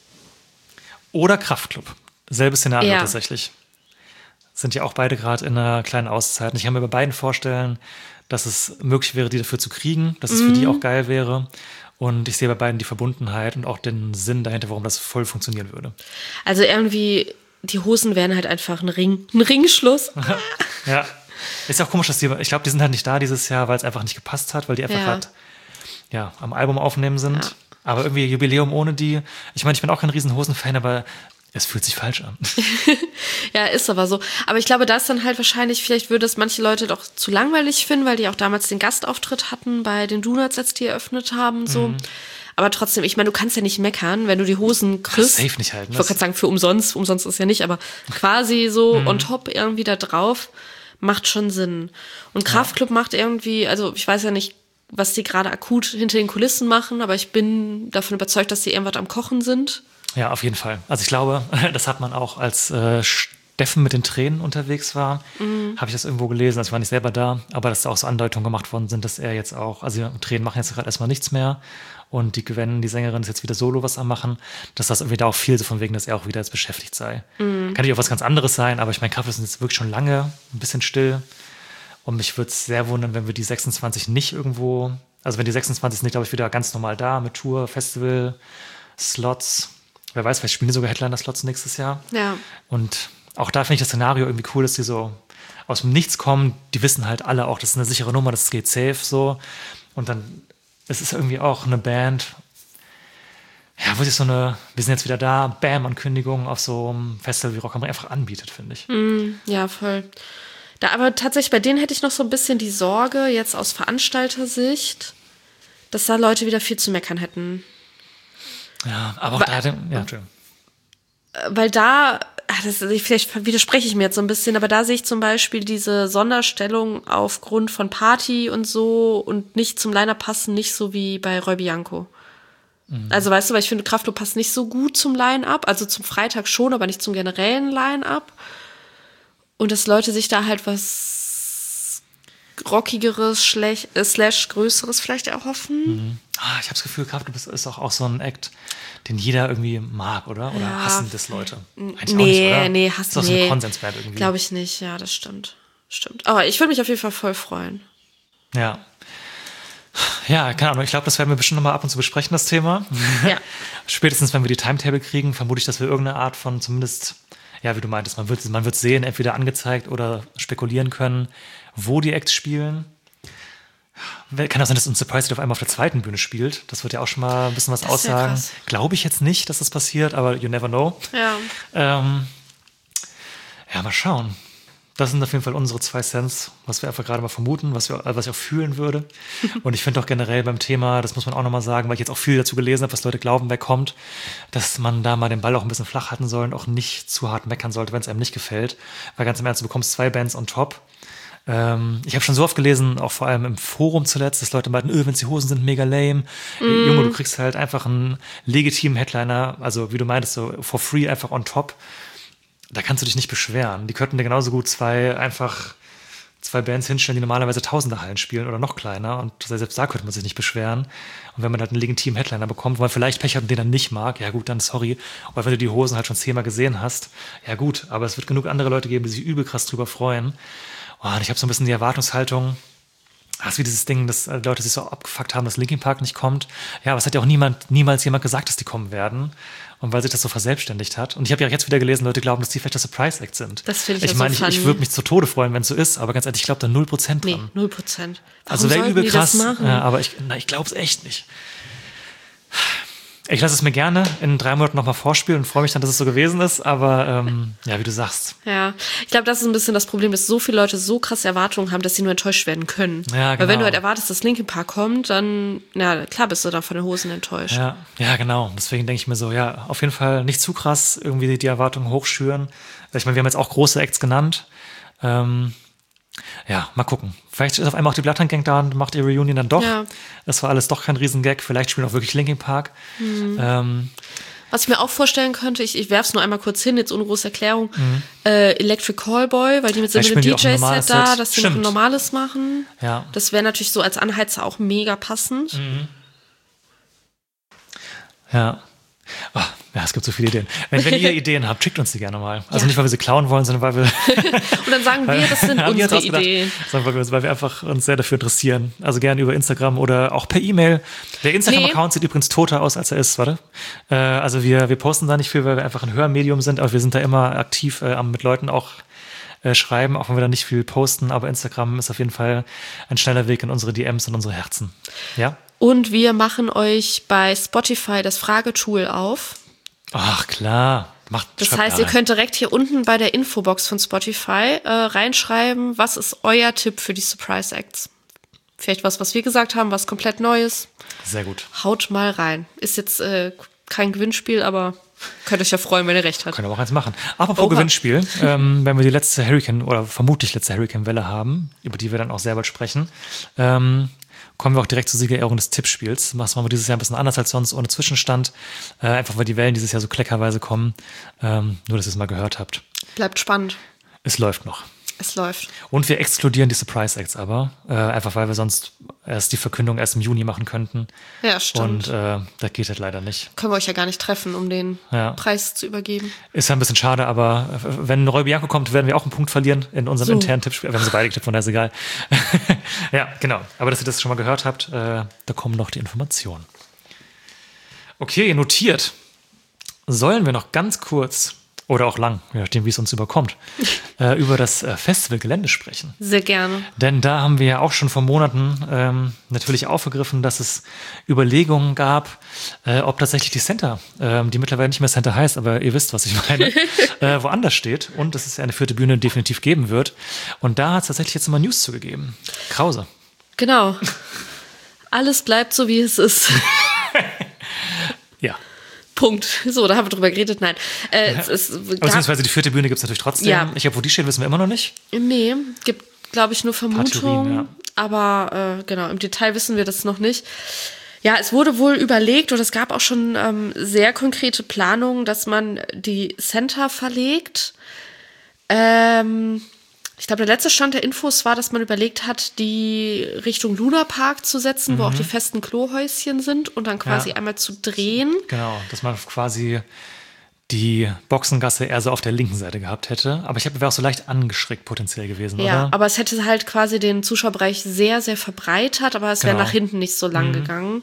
Oder Kraftklub. Selbes Szenario Ja. tatsächlich. Sind ja auch beide gerade in einer kleinen Auszeit. Und ich kann mir bei beiden vorstellen, dass es möglich wäre, die dafür zu kriegen, dass es für die auch geil wäre. Und ich sehe bei beiden die Verbundenheit und auch den Sinn dahinter, warum das voll funktionieren würde. also irgendwie, die Hosen wären halt einfach ein Ringschluss. Ja. Ist ja auch komisch, dass ich glaube, die sind halt nicht da dieses Jahr, weil es einfach nicht gepasst hat, weil die einfach Ja. halt am Album aufnehmen sind. Ja. Aber irgendwie Jubiläum ohne die. Ich meine, ich bin auch kein riesen Hosen-Fan, aber es fühlt sich falsch an. Ja, ist aber so. Aber ich glaube, da ist dann halt wahrscheinlich, vielleicht würde es manche Leute doch zu langweilig finden, weil die auch damals den Gastauftritt hatten bei den Donuts, als die eröffnet haben. So. Aber trotzdem, ich meine, du kannst ja nicht meckern, wenn du die Hosen kriegst. safe nicht halt, ne? Ich wollte gerade sagen, für umsonst. Umsonst ist ja nicht, aber quasi so on top irgendwie da drauf. Macht schon Sinn. Und Kraftklub macht irgendwie, also ich weiß ja nicht, was die gerade akut hinter den Kulissen machen, aber ich bin davon überzeugt, dass die irgendwas am Kochen sind. Ja, auf jeden Fall. Also ich glaube, das hat man auch, als Steffen mit den Tränen unterwegs war, habe ich das irgendwo gelesen, also ich war nicht selber da, aber dass da auch so Andeutungen gemacht worden sind, dass er jetzt auch, also die Tränen machen jetzt gerade erstmal nichts mehr und die Gwen, die Sängerin, ist jetzt wieder solo was am machen, dass das irgendwie da auch viel so von wegen, dass er auch wieder jetzt beschäftigt sei. Kann natürlich auch was ganz anderes sein, aber ich meine, Kraftklub sind jetzt wirklich schon lange ein bisschen still und mich würde es sehr wundern, wenn wir die 26 nicht irgendwo, also wenn die 26 sind, glaube ich, wieder ganz normal da mit Tour, Festival, Slots. Wer weiß, vielleicht spielen die sogar Headliner-Slots nächstes Jahr. Ja. Und auch da finde ich das Szenario irgendwie cool, dass die so aus dem Nichts kommen. Die wissen halt alle auch, das ist eine sichere Nummer, das geht safe so. Und dann, es ist irgendwie auch eine Band, ja, wo sich so eine, wir sind jetzt wieder da, Bam-Ankündigung auf so einem Festival wie Rock am Ring einfach anbietet, finde ich. Ja, voll. Da, aber tatsächlich, bei denen hätte ich noch so ein bisschen die Sorge, jetzt aus Veranstaltersicht, dass da Leute wieder viel zu meckern hätten. Ja, aber auch da, Entschuldigung. Weil da, vielleicht widerspreche ich mir jetzt so ein bisschen, aber da sehe ich zum Beispiel diese Sonderstellung aufgrund von Party und so und nicht zum Line-Up passen, nicht so wie bei Roy Bianco. Also weißt du, weil ich finde, Kraftklub passt nicht so gut zum Line-Up, also zum Freitag schon, aber nicht zum generellen Line-Up. Und dass Leute sich da halt was Rockigeres, slash Größeres vielleicht erhoffen. Ich habe das Gefühl, Kraftklub ist auch so ein Act, den jeder irgendwie mag, oder? Oder Ja. hassen das Leute? Eigentlich auch nicht, oder? Nee, Ist auch so eine Konsensband irgendwie. Glaube ich nicht, ja, das stimmt. Aber ich würde mich auf jeden Fall voll freuen. Ja. Ja, keine Ahnung. Ich glaube, das werden wir bestimmt noch mal ab und zu besprechen, das Thema. Ja. Spätestens, wenn wir die Timetable kriegen, vermute ich, dass wir irgendeine Art von zumindest, ja, wie du meintest, man wird sehen, entweder angezeigt oder spekulieren können, wo die Acts spielen. Kann auch sein, dass uns Surprise auf einmal auf der zweiten Bühne spielt. Das wird ja auch schon mal ein bisschen was Das wär aussagen. krass. Glaube ich jetzt nicht, dass das passiert, aber you never know. Ja. Ja, mal schauen. Das sind auf jeden Fall unsere 2 Cents, was wir einfach gerade mal vermuten, was ich auch fühlen würde. Und ich finde auch generell beim Thema, das muss man auch nochmal sagen, weil ich jetzt auch viel dazu gelesen habe, was Leute glauben, wer kommt, dass man da mal den Ball auch ein bisschen flach halten soll und auch nicht zu hart meckern sollte, wenn es einem nicht gefällt. Weil ganz im Ernst, du bekommst 2 Bands on top. Ich habe schon so oft gelesen, auch vor allem im Forum zuletzt, dass Leute meinten, wenn es die Hosen sind, mega lame. Junge, du kriegst halt einfach einen legitimen Headliner, also wie du meintest, so for free einfach on top. Da kannst du dich nicht beschweren. Die könnten dir genauso gut zwei Bands hinstellen, die normalerweise Tausender-Hallen spielen oder noch kleiner. Und selbst da könnte man sich nicht beschweren. Und wenn man halt einen legitimen Headliner bekommt, wo man vielleicht Pech hat und den dann nicht mag, ja gut, dann sorry. Aber wenn du die Hosen halt schon 10-mal gesehen hast, ja gut. Aber es wird genug andere Leute geben, die sich übel krass drüber freuen. Und ich habe so ein bisschen die Erwartungshaltung, Das ist wie dieses Ding, dass Leute sich so abgefuckt haben, dass Linkin Park nicht kommt. Ja, aber es hat ja auch niemals jemand gesagt, dass die kommen werden. Und weil sich das so verselbstständigt hat. Und ich habe ja auch jetzt wieder gelesen, Leute glauben, dass die vielleicht der Surprise-Act sind. Das finde ich Ich meine, so funny. ich würde mich zu Tode freuen, wenn es so ist. Aber ganz ehrlich, ich glaube da 0% dran. Nee, 0%. Also wäre übel krass. Das machen? Ja, aber ich glaube es echt nicht. Ich lasse es mir gerne in 3 Monaten nochmal vorspielen und freue mich dann, dass es so gewesen ist. Aber ja, wie du sagst. Ja, ich glaube, das ist ein bisschen das Problem, dass so viele Leute so krasse Erwartungen haben, dass sie nur enttäuscht werden können. Ja, genau. Weil wenn du halt erwartest, dass Linkin Park kommt, dann, ja, klar bist du dann von den Hosen enttäuscht. Ja, genau. Deswegen denke ich mir so, ja, auf jeden Fall nicht zu krass irgendwie die Erwartungen hochschüren. Ich meine, wir haben jetzt auch große Acts genannt. Ja, mal gucken. Vielleicht ist auf einmal auch die Bloodhound Gang da und macht ihre Reunion dann doch. Ja. Das war alles doch kein Riesengag. Vielleicht spielen auch wirklich Linkin Park. Was ich mir auch vorstellen könnte, ich werfe es nur einmal kurz hin, jetzt ohne große Erklärung, Electric Callboy, weil die mit so einem DJ-Set da, dass die noch ein normales machen. Ja. Das wäre natürlich so als Anheizer auch mega passend. Ja. Oh, ja, es gibt so viele Ideen. Wenn ihr Ideen habt, schickt uns die gerne mal. Also nicht, weil wir sie klauen wollen, sondern weil wir... Und dann sagen wir, das sind unsere Ideen. Sondern weil wir einfach uns sehr dafür interessieren. Also gerne über Instagram oder auch per E-Mail. Der Instagram-Account sieht übrigens toter aus, als er ist, warte. Also wir posten da nicht viel, weil wir einfach ein Hörmedium sind, aber wir sind da immer aktiv mit Leuten auch schreiben, auch wenn wir da nicht viel posten. Aber Instagram ist auf jeden Fall ein schneller Weg in unsere DMs und unsere Herzen. Ja? Und wir machen euch bei Spotify das Fragetool auf. Ach, klar. Das heißt, ihr könnt direkt hier unten bei der Infobox von Spotify reinschreiben, was ist euer Tipp für die Surprise Acts? Vielleicht was wir gesagt haben, was komplett Neues. Sehr gut. Haut mal rein. Ist jetzt kein Gewinnspiel, aber könnt euch ja freuen, wenn ihr recht habt. Können wir auch eins machen. Apropos Gewinnspiel, wenn wir die letzte Hurricane oder vermutlich letzte Hurricane-Welle haben, über die wir dann auch sehr bald sprechen, kommen wir auch direkt zur Siegerehrung des Tippspiels. Das machen wir dieses Jahr ein bisschen anders als sonst, ohne Zwischenstand. Einfach weil die Wellen dieses Jahr so kleckerweise kommen. Nur, dass ihr es mal gehört habt. Bleibt spannend. Es läuft noch. Es läuft. Und wir exkludieren die Surprise Acts aber. Einfach weil wir sonst die Verkündung erst im Juni machen könnten. Ja, stimmt. Und das geht halt leider nicht. Können wir euch ja gar nicht treffen, um den Preis zu übergeben. Ist ja ein bisschen schade, aber wenn Roy Bianco kommt, werden wir auch einen Punkt verlieren in unserem internen Tippspiel. Wir haben sie beide getippt, von daher ist egal. Ja, genau. Aber dass ihr das schon mal gehört habt, da kommen noch die Informationen. Okay, notiert. Sollen wir noch ganz kurz oder auch lang, je nachdem, wie es uns überkommt, über das Festivalgelände sprechen. Sehr gerne. Denn da haben wir ja auch schon vor Monaten natürlich aufgegriffen, dass es Überlegungen gab, ob tatsächlich die Center, die mittlerweile nicht mehr Center heißt, aber ihr wisst, was ich meine, woanders steht und dass es eine 4. Bühne definitiv geben wird. Und da hat es tatsächlich jetzt mal News zugegeben. Krause. Genau. Alles bleibt so, wie es ist. Ja. Punkt. So, da haben wir drüber geredet. Nein. Beziehungsweise die 4. Bühne gibt es natürlich trotzdem. Ja. Ich glaube, wo die steht, wissen wir immer noch nicht. Nee, gibt, glaube ich, nur Vermutungen. Theorien, ja. Aber genau, im Detail wissen wir das noch nicht. Ja, es wurde wohl überlegt und es gab auch schon sehr konkrete Planungen, dass man die Center verlegt. Ich glaube, der letzte Stand der Infos war, dass man überlegt hat, die Richtung Luna Park zu setzen, wo auch die festen Klohäuschen sind und dann quasi einmal zu drehen. Genau, dass man quasi die Boxengasse eher so auf der linken Seite gehabt hätte. Aber ich wäre auch so leicht angeschrägt potenziell gewesen, oder? Ja, aber es hätte halt quasi den Zuschauerbereich sehr, sehr verbreitert, aber es wäre nach hinten nicht so lang gegangen.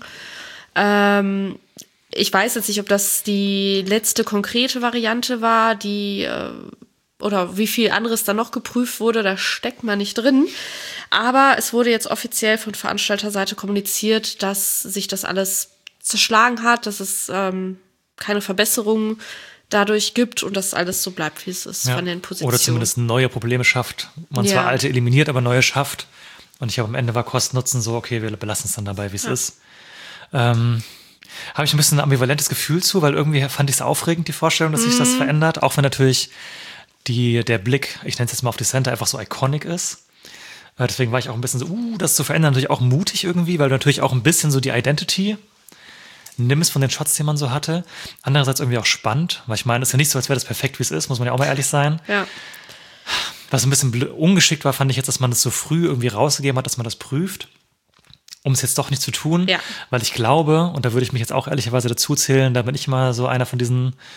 Ich weiß jetzt nicht, ob das die letzte konkrete Variante war, die oder wie viel anderes da noch geprüft wurde, da steckt man nicht drin. Aber es wurde jetzt offiziell von Veranstalterseite kommuniziert, dass sich das alles zerschlagen hat, dass es keine Verbesserungen dadurch gibt und dass alles so bleibt, wie es ist von den Positionen. Oder zumindest neue Probleme schafft. Man zwar alte eliminiert, aber neue schafft. Und ich glaube, am Ende war Kosten-Nutzen so, okay, wir belassen es dann dabei, wie es ist. Habe ich ein bisschen ein ambivalentes Gefühl zu, weil irgendwie fand ich es aufregend, die Vorstellung, dass sich das verändert. Auch wenn natürlich der Blick, ich nenne es jetzt mal auf die Center, einfach so iconic ist. Deswegen war ich auch ein bisschen so, das zu verändern, natürlich auch mutig irgendwie, weil du natürlich auch ein bisschen so die Identity nimmst von den Shots, die man so hatte. Andererseits irgendwie auch spannend, weil ich meine, es ist ja nicht so, als wäre das perfekt, wie es ist, muss man ja auch mal ehrlich sein. Ja. Was ein bisschen ungeschickt war, fand ich jetzt, dass man das so früh irgendwie rausgegeben hat, dass man das prüft, um es jetzt doch nicht zu tun. Ja. Weil ich glaube, und da würde ich mich jetzt auch ehrlicherweise dazu zählen, da bin ich mal so einer von diesen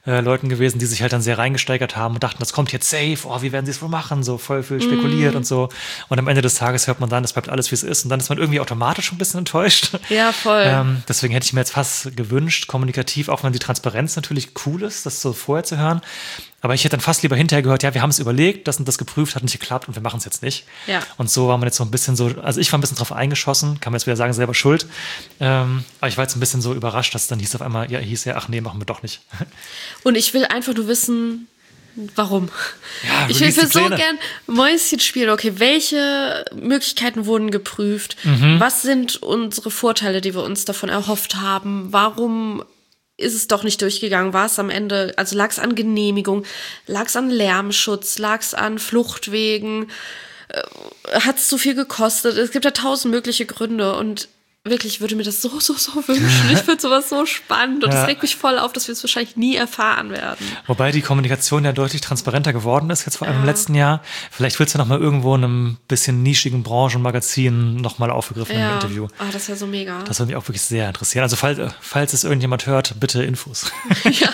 Leuten gewesen, die sich halt dann sehr reingesteigert haben und dachten, das kommt jetzt safe, oh, wie werden sie es wohl machen, so voll viel spekuliert und so. Und am Ende des Tages hört man dann, es bleibt alles, wie es ist und dann ist man irgendwie automatisch ein bisschen enttäuscht. Ja, voll. Deswegen hätte ich mir jetzt fast gewünscht, kommunikativ, auch wenn die Transparenz natürlich cool ist, das so vorher zu hören. Aber ich hätte dann fast lieber hinterher gehört, ja, wir haben es überlegt, das und das geprüft, hat nicht geklappt und wir machen es jetzt nicht. Ja. Und so war man jetzt so ein bisschen so, also ich war ein bisschen drauf eingeschossen, kann man jetzt wieder sagen, selber schuld. Aber ich war jetzt ein bisschen so überrascht, dass es dann hieß auf einmal, ach nee, machen wir doch nicht. Und ich will einfach nur wissen, warum. Ja, ich will so gern Mäuschen spielen. Okay, welche Möglichkeiten wurden geprüft? Was sind unsere Vorteile, die wir uns davon erhofft haben? Warum ist es doch nicht durchgegangen? War es am Ende, also lag es an Genehmigung, lag es an Lärmschutz, lag es an Fluchtwegen, hat es zu viel gekostet? Es gibt ja 1000 mögliche Gründe und wirklich, ich würde mir das so wünschen. Ich finde sowas so spannend und es regt mich voll auf, dass wir es wahrscheinlich nie erfahren werden. Wobei die Kommunikation ja deutlich transparenter geworden ist, jetzt vor allem im letzten Jahr. Vielleicht wird es ja nochmal irgendwo in einem bisschen nischigen Branchenmagazin nochmal aufgegriffen im Interview. Ah, das wäre so mega. Das würde mich auch wirklich sehr interessieren. Also falls es irgendjemand hört, bitte Infos. Ja.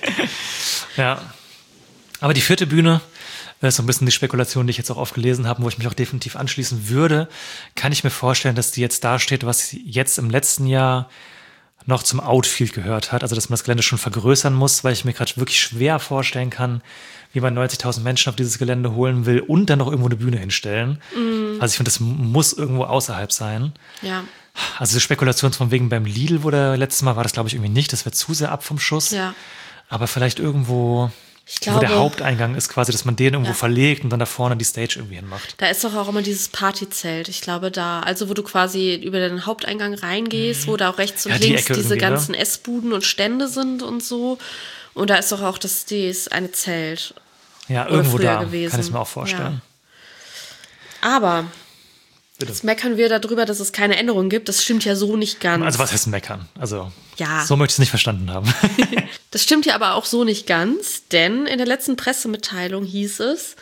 Ja. Aber die 4. Bühne, das ist so ein bisschen die Spekulation, die ich jetzt auch oft gelesen habe, wo ich mich auch definitiv anschließen würde, kann ich mir vorstellen, dass die jetzt dasteht, was jetzt im letzten Jahr noch zum Outfield gehört hat. Also, dass man das Gelände schon vergrößern muss, weil ich mir gerade wirklich schwer vorstellen kann, wie man 90.000 Menschen auf dieses Gelände holen will und dann noch irgendwo eine Bühne hinstellen. Also ich finde, das muss irgendwo außerhalb sein. Ja. Also die Spekulation von wegen beim Lidl, wo der letztes Mal war, das glaube ich irgendwie nicht. Das wäre zu sehr ab vom Schuss. Ja. Aber vielleicht irgendwo... wo der Haupteingang ist quasi, dass man den irgendwo verlegt und dann da vorne die Stage irgendwie hinmacht. Da ist doch auch immer dieses Partyzelt. Ich glaube da, also wo du quasi über den Haupteingang reingehst, wo da auch rechts und links diese ganzen Essbuden und Stände sind und so. Und da ist doch auch das eine Zelt. Ja, irgendwo da gewesen. kann ich es mir auch vorstellen. Ja. Aber jetzt meckern wir darüber, dass es keine Änderungen gibt. Das stimmt ja so nicht ganz. Also was heißt meckern? Also ja. So möchte ich es nicht verstanden haben. Das stimmt ja aber auch so nicht ganz, denn in der letzten Pressemitteilung hieß es,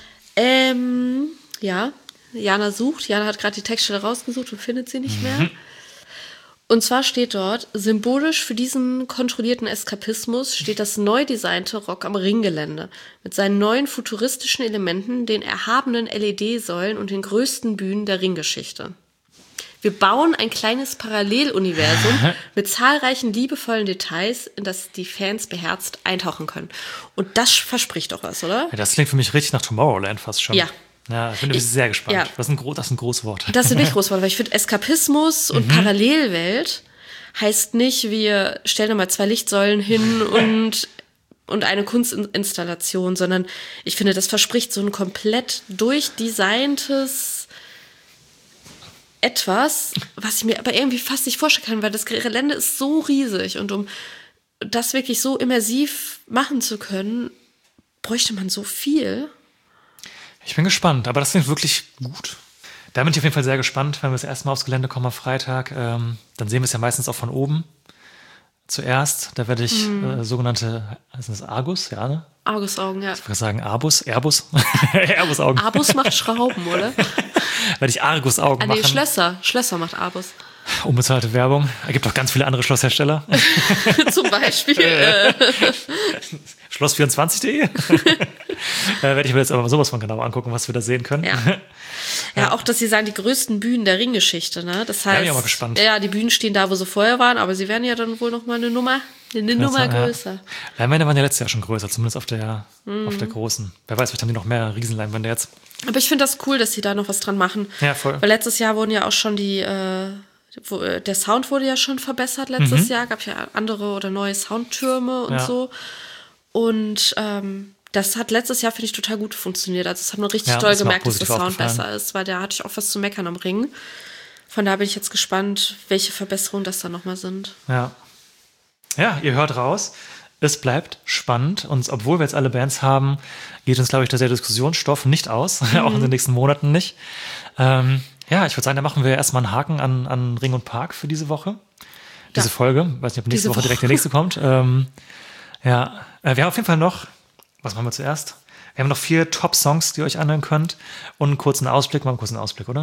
Jana sucht, Jana hat gerade die Textstelle rausgesucht und findet sie nicht mehr. Und zwar steht dort, symbolisch für diesen kontrollierten Eskapismus steht das neu designte Rock am Ring-Gelände mit seinen neuen futuristischen Elementen, den erhabenen LED-Säulen und den größten Bühnen der Ringgeschichte. Wir bauen ein kleines Paralleluniversum mit zahlreichen liebevollen Details, in das die Fans beherzt eintauchen können. Und das verspricht doch was, oder? Ja, das klingt für mich richtig nach Tomorrowland fast schon. Ja. Ja, ich bin sehr gespannt. Ja. Das sind große Worte. Das sind wirklich große Worte, weil ich finde, Eskapismus und Parallelwelt heißt nicht, wir stellen nochmal 2 Lichtsäulen hin und eine Kunstinstallation, sondern ich finde, das verspricht so ein komplett durchdesigntes etwas, was ich mir aber irgendwie fast nicht vorstellen kann, weil das Gelände ist so riesig und um das wirklich so immersiv machen zu können, bräuchte man so viel. Ich bin gespannt, aber das klingt wirklich gut. Da bin ich auf jeden Fall sehr gespannt, wenn wir das erste Mal aufs Gelände kommen am Freitag. Dann sehen wir es ja meistens auch von oben zuerst. Da werde ich sogenannte, ist das Argus? Ja, ne? Argusaugen, ja. Ich würde sagen Airbus. Airbus-Augen. Arbus macht Schrauben, oder? Werde ich Argusaugen machen. Schlösser macht Arbus. Unbezahlte Werbung. Es gibt auch ganz viele andere Schlosshersteller. Zum Beispiel. Schloss24.de. Werde ich mir jetzt aber sowas von genau angucken, was wir da sehen können. Ja, auch, dass sie sagen, die größten Bühnen der Ringgeschichte, ne? Das heißt, bin ich auch mal gespannt. Ja, die Bühnen stehen da, wo sie vorher waren, aber sie werden ja dann wohl noch mal eine Nummer größer. Leinwände waren ja letztes Jahr schon größer, zumindest auf der großen. Wer weiß, vielleicht haben die noch mehr Riesenleinwände jetzt. Aber ich finde das cool, dass sie da noch was dran machen. Ja, voll. Weil letztes Jahr wurden ja auch schon der Sound wurde ja schon verbessert letztes Jahr. Gab ja andere oder neue Soundtürme und so. Und das hat letztes Jahr, finde ich, total gut funktioniert. Also es hat man richtig doll gemerkt, dass der Sound besser ist, weil da hatte ich auch was zu meckern am Ring. Von da bin ich jetzt gespannt, welche Verbesserungen das dann nochmal sind. Ja. Ja, ihr hört raus. Es bleibt spannend und obwohl wir jetzt alle Bands haben, geht uns, glaube ich, der Diskussionsstoff nicht aus, auch in den nächsten Monaten nicht. Ja, ich würde sagen, da machen wir erstmal einen Haken an Ring und Park für diese Woche. Diese Folge. Weiß nicht, ob nächste Woche direkt der nächste kommt. Wir haben auf jeden Fall noch, was machen wir zuerst? Wir haben noch 4 Top-Songs, die ihr euch anhören könnt und einen kurzen Ausblick. Mal einen kurzen Ausblick, oder?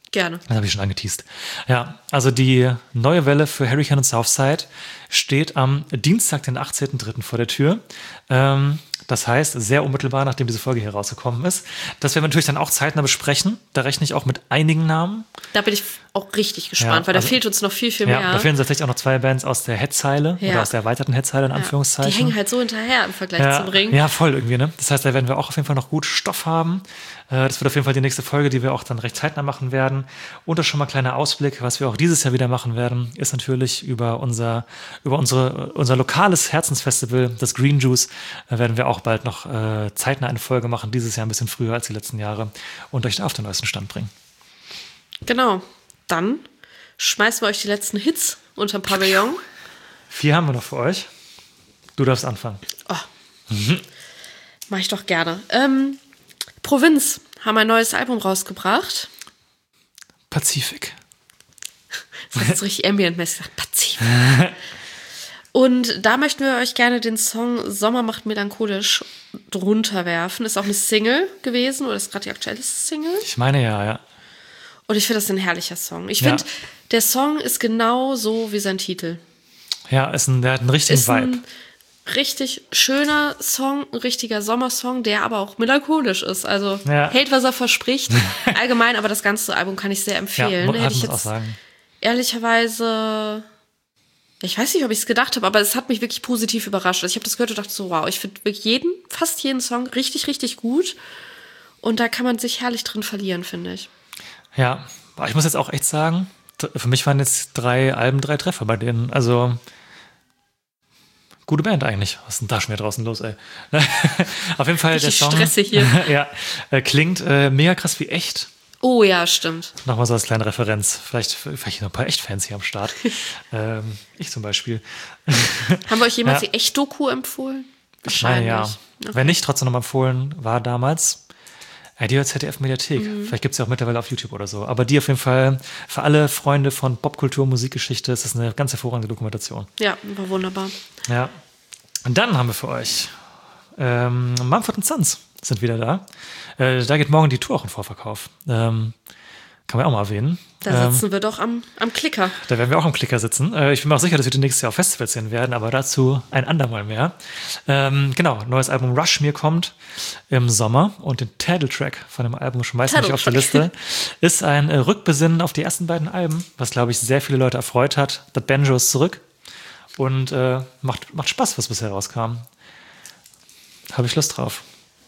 Gerne. Das habe ich schon angeteast. Ja, also die neue Welle für Hurricane und Southside steht am Dienstag, den 18.03. vor der Tür. Das heißt, sehr unmittelbar, nachdem diese Folge hier rausgekommen ist. Das werden wir natürlich dann auch zeitnah besprechen. Da rechne ich auch mit einigen Namen. Da bin ich auch richtig gespannt, weil da fehlt uns noch viel, viel mehr. Da fehlen tatsächlich auch noch 2 Bands aus der Headzeile oder aus der erweiterten Headzeile in Anführungszeichen. Die hängen halt so hinterher im Vergleich zum Ring. Ja, voll irgendwie, ne? Das heißt, da werden wir auch auf jeden Fall noch gut Stoff haben. Das wird auf jeden Fall die nächste Folge, die wir auch dann recht zeitnah machen werden. Und das schon mal ein kleiner Ausblick, was wir auch dieses Jahr wieder machen werden, ist natürlich über unser lokales Herzensfestival, das Green Juice, werden wir auch bald noch zeitnah eine Folge machen, dieses Jahr ein bisschen früher als die letzten Jahre und euch da auf den neuesten Stand bringen. Genau. Dann schmeißen wir euch die letzten Hits unterm Pavillon. 4 haben wir noch für euch. Du darfst anfangen. Mach ich doch gerne. Provinz haben ein neues Album rausgebracht. Pazifik. Das ist jetzt richtig ambient-mäßig. Pazifik. Und da möchten wir euch gerne den Song Sommer macht melancholisch drunter werfen. Ist auch eine Single gewesen oder ist gerade die aktuelle Single? Ich meine ja. Und ich finde das ein herrlicher Song. Ich finde, der Song ist genau so wie sein Titel. Ja, der hat einen richtigen Vibe. Ein richtig schöner Song, ein richtiger Sommersong, der aber auch melancholisch ist. Also hält, was er verspricht. Allgemein, aber das ganze Album kann ich sehr empfehlen. Ja, Hätte ich jetzt jetzt auch sagen. Ehrlicherweise, ich weiß nicht, ob ich es gedacht habe, aber es hat mich wirklich positiv überrascht. Also ich habe das gehört und dachte so, wow, ich finde wirklich fast jeden Song richtig, richtig gut. Und da kann man sich herrlich drin verlieren, finde ich. Ja, aber ich muss jetzt auch echt sagen, für mich waren jetzt 3 Alben 3 Treffer bei denen. Also gute Band eigentlich. Was ist denn da schon wieder draußen los, ey? Auf jeden Fall richtig der Song. Stressig hier. Klingt mega krass wie echt. Oh ja, stimmt. Nochmal so als kleine Referenz. Vielleicht noch ein paar Echt-Fans hier am Start. Ich zum Beispiel. Haben wir euch jemals die Echt-Doku empfohlen? Wahrscheinlich. Ja. Okay. Wenn nicht, trotzdem nochmal empfohlen war damals die ZDF-Mediathek. Vielleicht gibt es ja auch mittlerweile auf YouTube oder so. Aber die auf jeden Fall, für alle Freunde von Popkultur, Musikgeschichte, ist das eine ganz hervorragende Dokumentation. Ja, war wunderbar. Ja. Und dann haben wir für euch Mumford & Sons sind wieder da. Da geht morgen die Tour auch in Vorverkauf. Kann man auch mal erwähnen. Da sitzen wir doch am Klicker. Da werden wir auch am Klicker sitzen. Ich bin mir auch sicher, dass wir nächstes Jahr auf Festivals sehen werden, aber dazu ein andermal mehr. Genau, neues Album Rush mir kommt im Sommer und den Title-Track von dem Album schmeißen wir auf die Liste. Ist ein Rückbesinnen auf die ersten beiden Alben, was, glaube ich, sehr viele Leute erfreut hat. The Banjo ist zurück und macht Spaß, was bisher rauskam. Habe ich Lust drauf.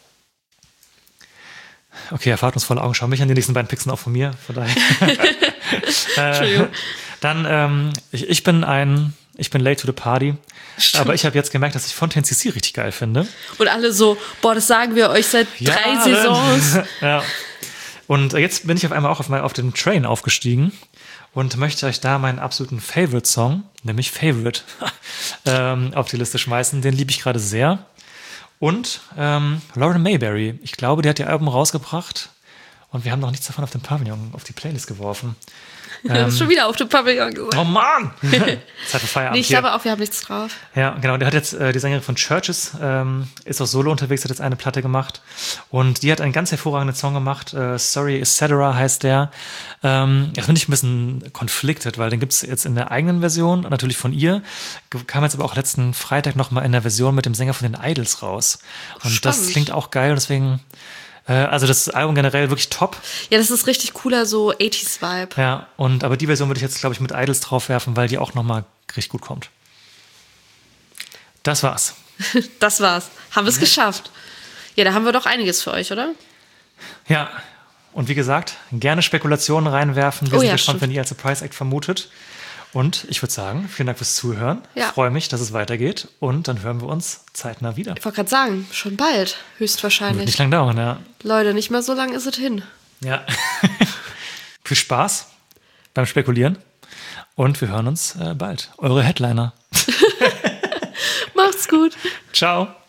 Okay, erwartungsvolle Augen schauen mich an, die nächsten beiden Pixeln auch von mir. Von daher. Entschuldigung. Dann, ich bin late to the party. Stimmt. Aber ich habe jetzt gemerkt, dass ich Fontaine CC richtig geil finde. Und alle so, das sagen wir euch seit 3 Saisons. Ja. Und jetzt bin ich auf einmal auch auf den Train aufgestiegen und möchte euch da meinen absoluten Favorite-Song, nämlich Favorite, auf die Liste schmeißen. Den liebe ich gerade sehr. Und Lauren Mayberry, ich glaube, die hat ihr Album rausgebracht und wir haben noch nichts davon auf den Pavillon, auf die Playlist geworfen. Das ist schon wieder auf dem Pavillon gesagt. Oh Mann! Zeit für Feierabend. Ich glaube auch, wir haben nichts drauf. Ja, genau. Der hat jetzt, die Sängerin von Churches, ist auch solo unterwegs, hat jetzt eine Platte gemacht. Und die hat einen ganz hervorragenden Song gemacht. Sorry, Etc. heißt der. Das finde ich ein bisschen conflicted, weil den gibt es jetzt in der eigenen Version, natürlich von ihr. Kam jetzt aber auch letzten Freitag nochmal in der Version mit dem Sänger von den Idols raus. Und spannend. Das klingt auch geil, deswegen. Also das Album generell wirklich top. Ja, das ist richtig cooler, so 80s-Vibe. Ja, aber die Version würde ich jetzt, glaube ich, mit Idols draufwerfen, weil die auch nochmal richtig gut kommt. Das war's. Das war's. Haben wir es geschafft. Ja, da haben wir doch einiges für euch, oder? Ja, und wie gesagt, gerne Spekulationen reinwerfen. Wir sind gespannt, wenn ihr als Surprise Act vermutet. Und ich würde sagen, vielen Dank fürs Zuhören. Ja. Ich freue mich, dass es weitergeht. Und dann hören wir uns zeitnah wieder. Ich wollte gerade sagen, schon bald, höchstwahrscheinlich. Wird nicht lang dauern, ja. Leute, nicht mehr so lang ist es hin. Ja. Viel Spaß beim Spekulieren. Und wir hören uns bald. Eure Headliner. Macht's gut. Ciao.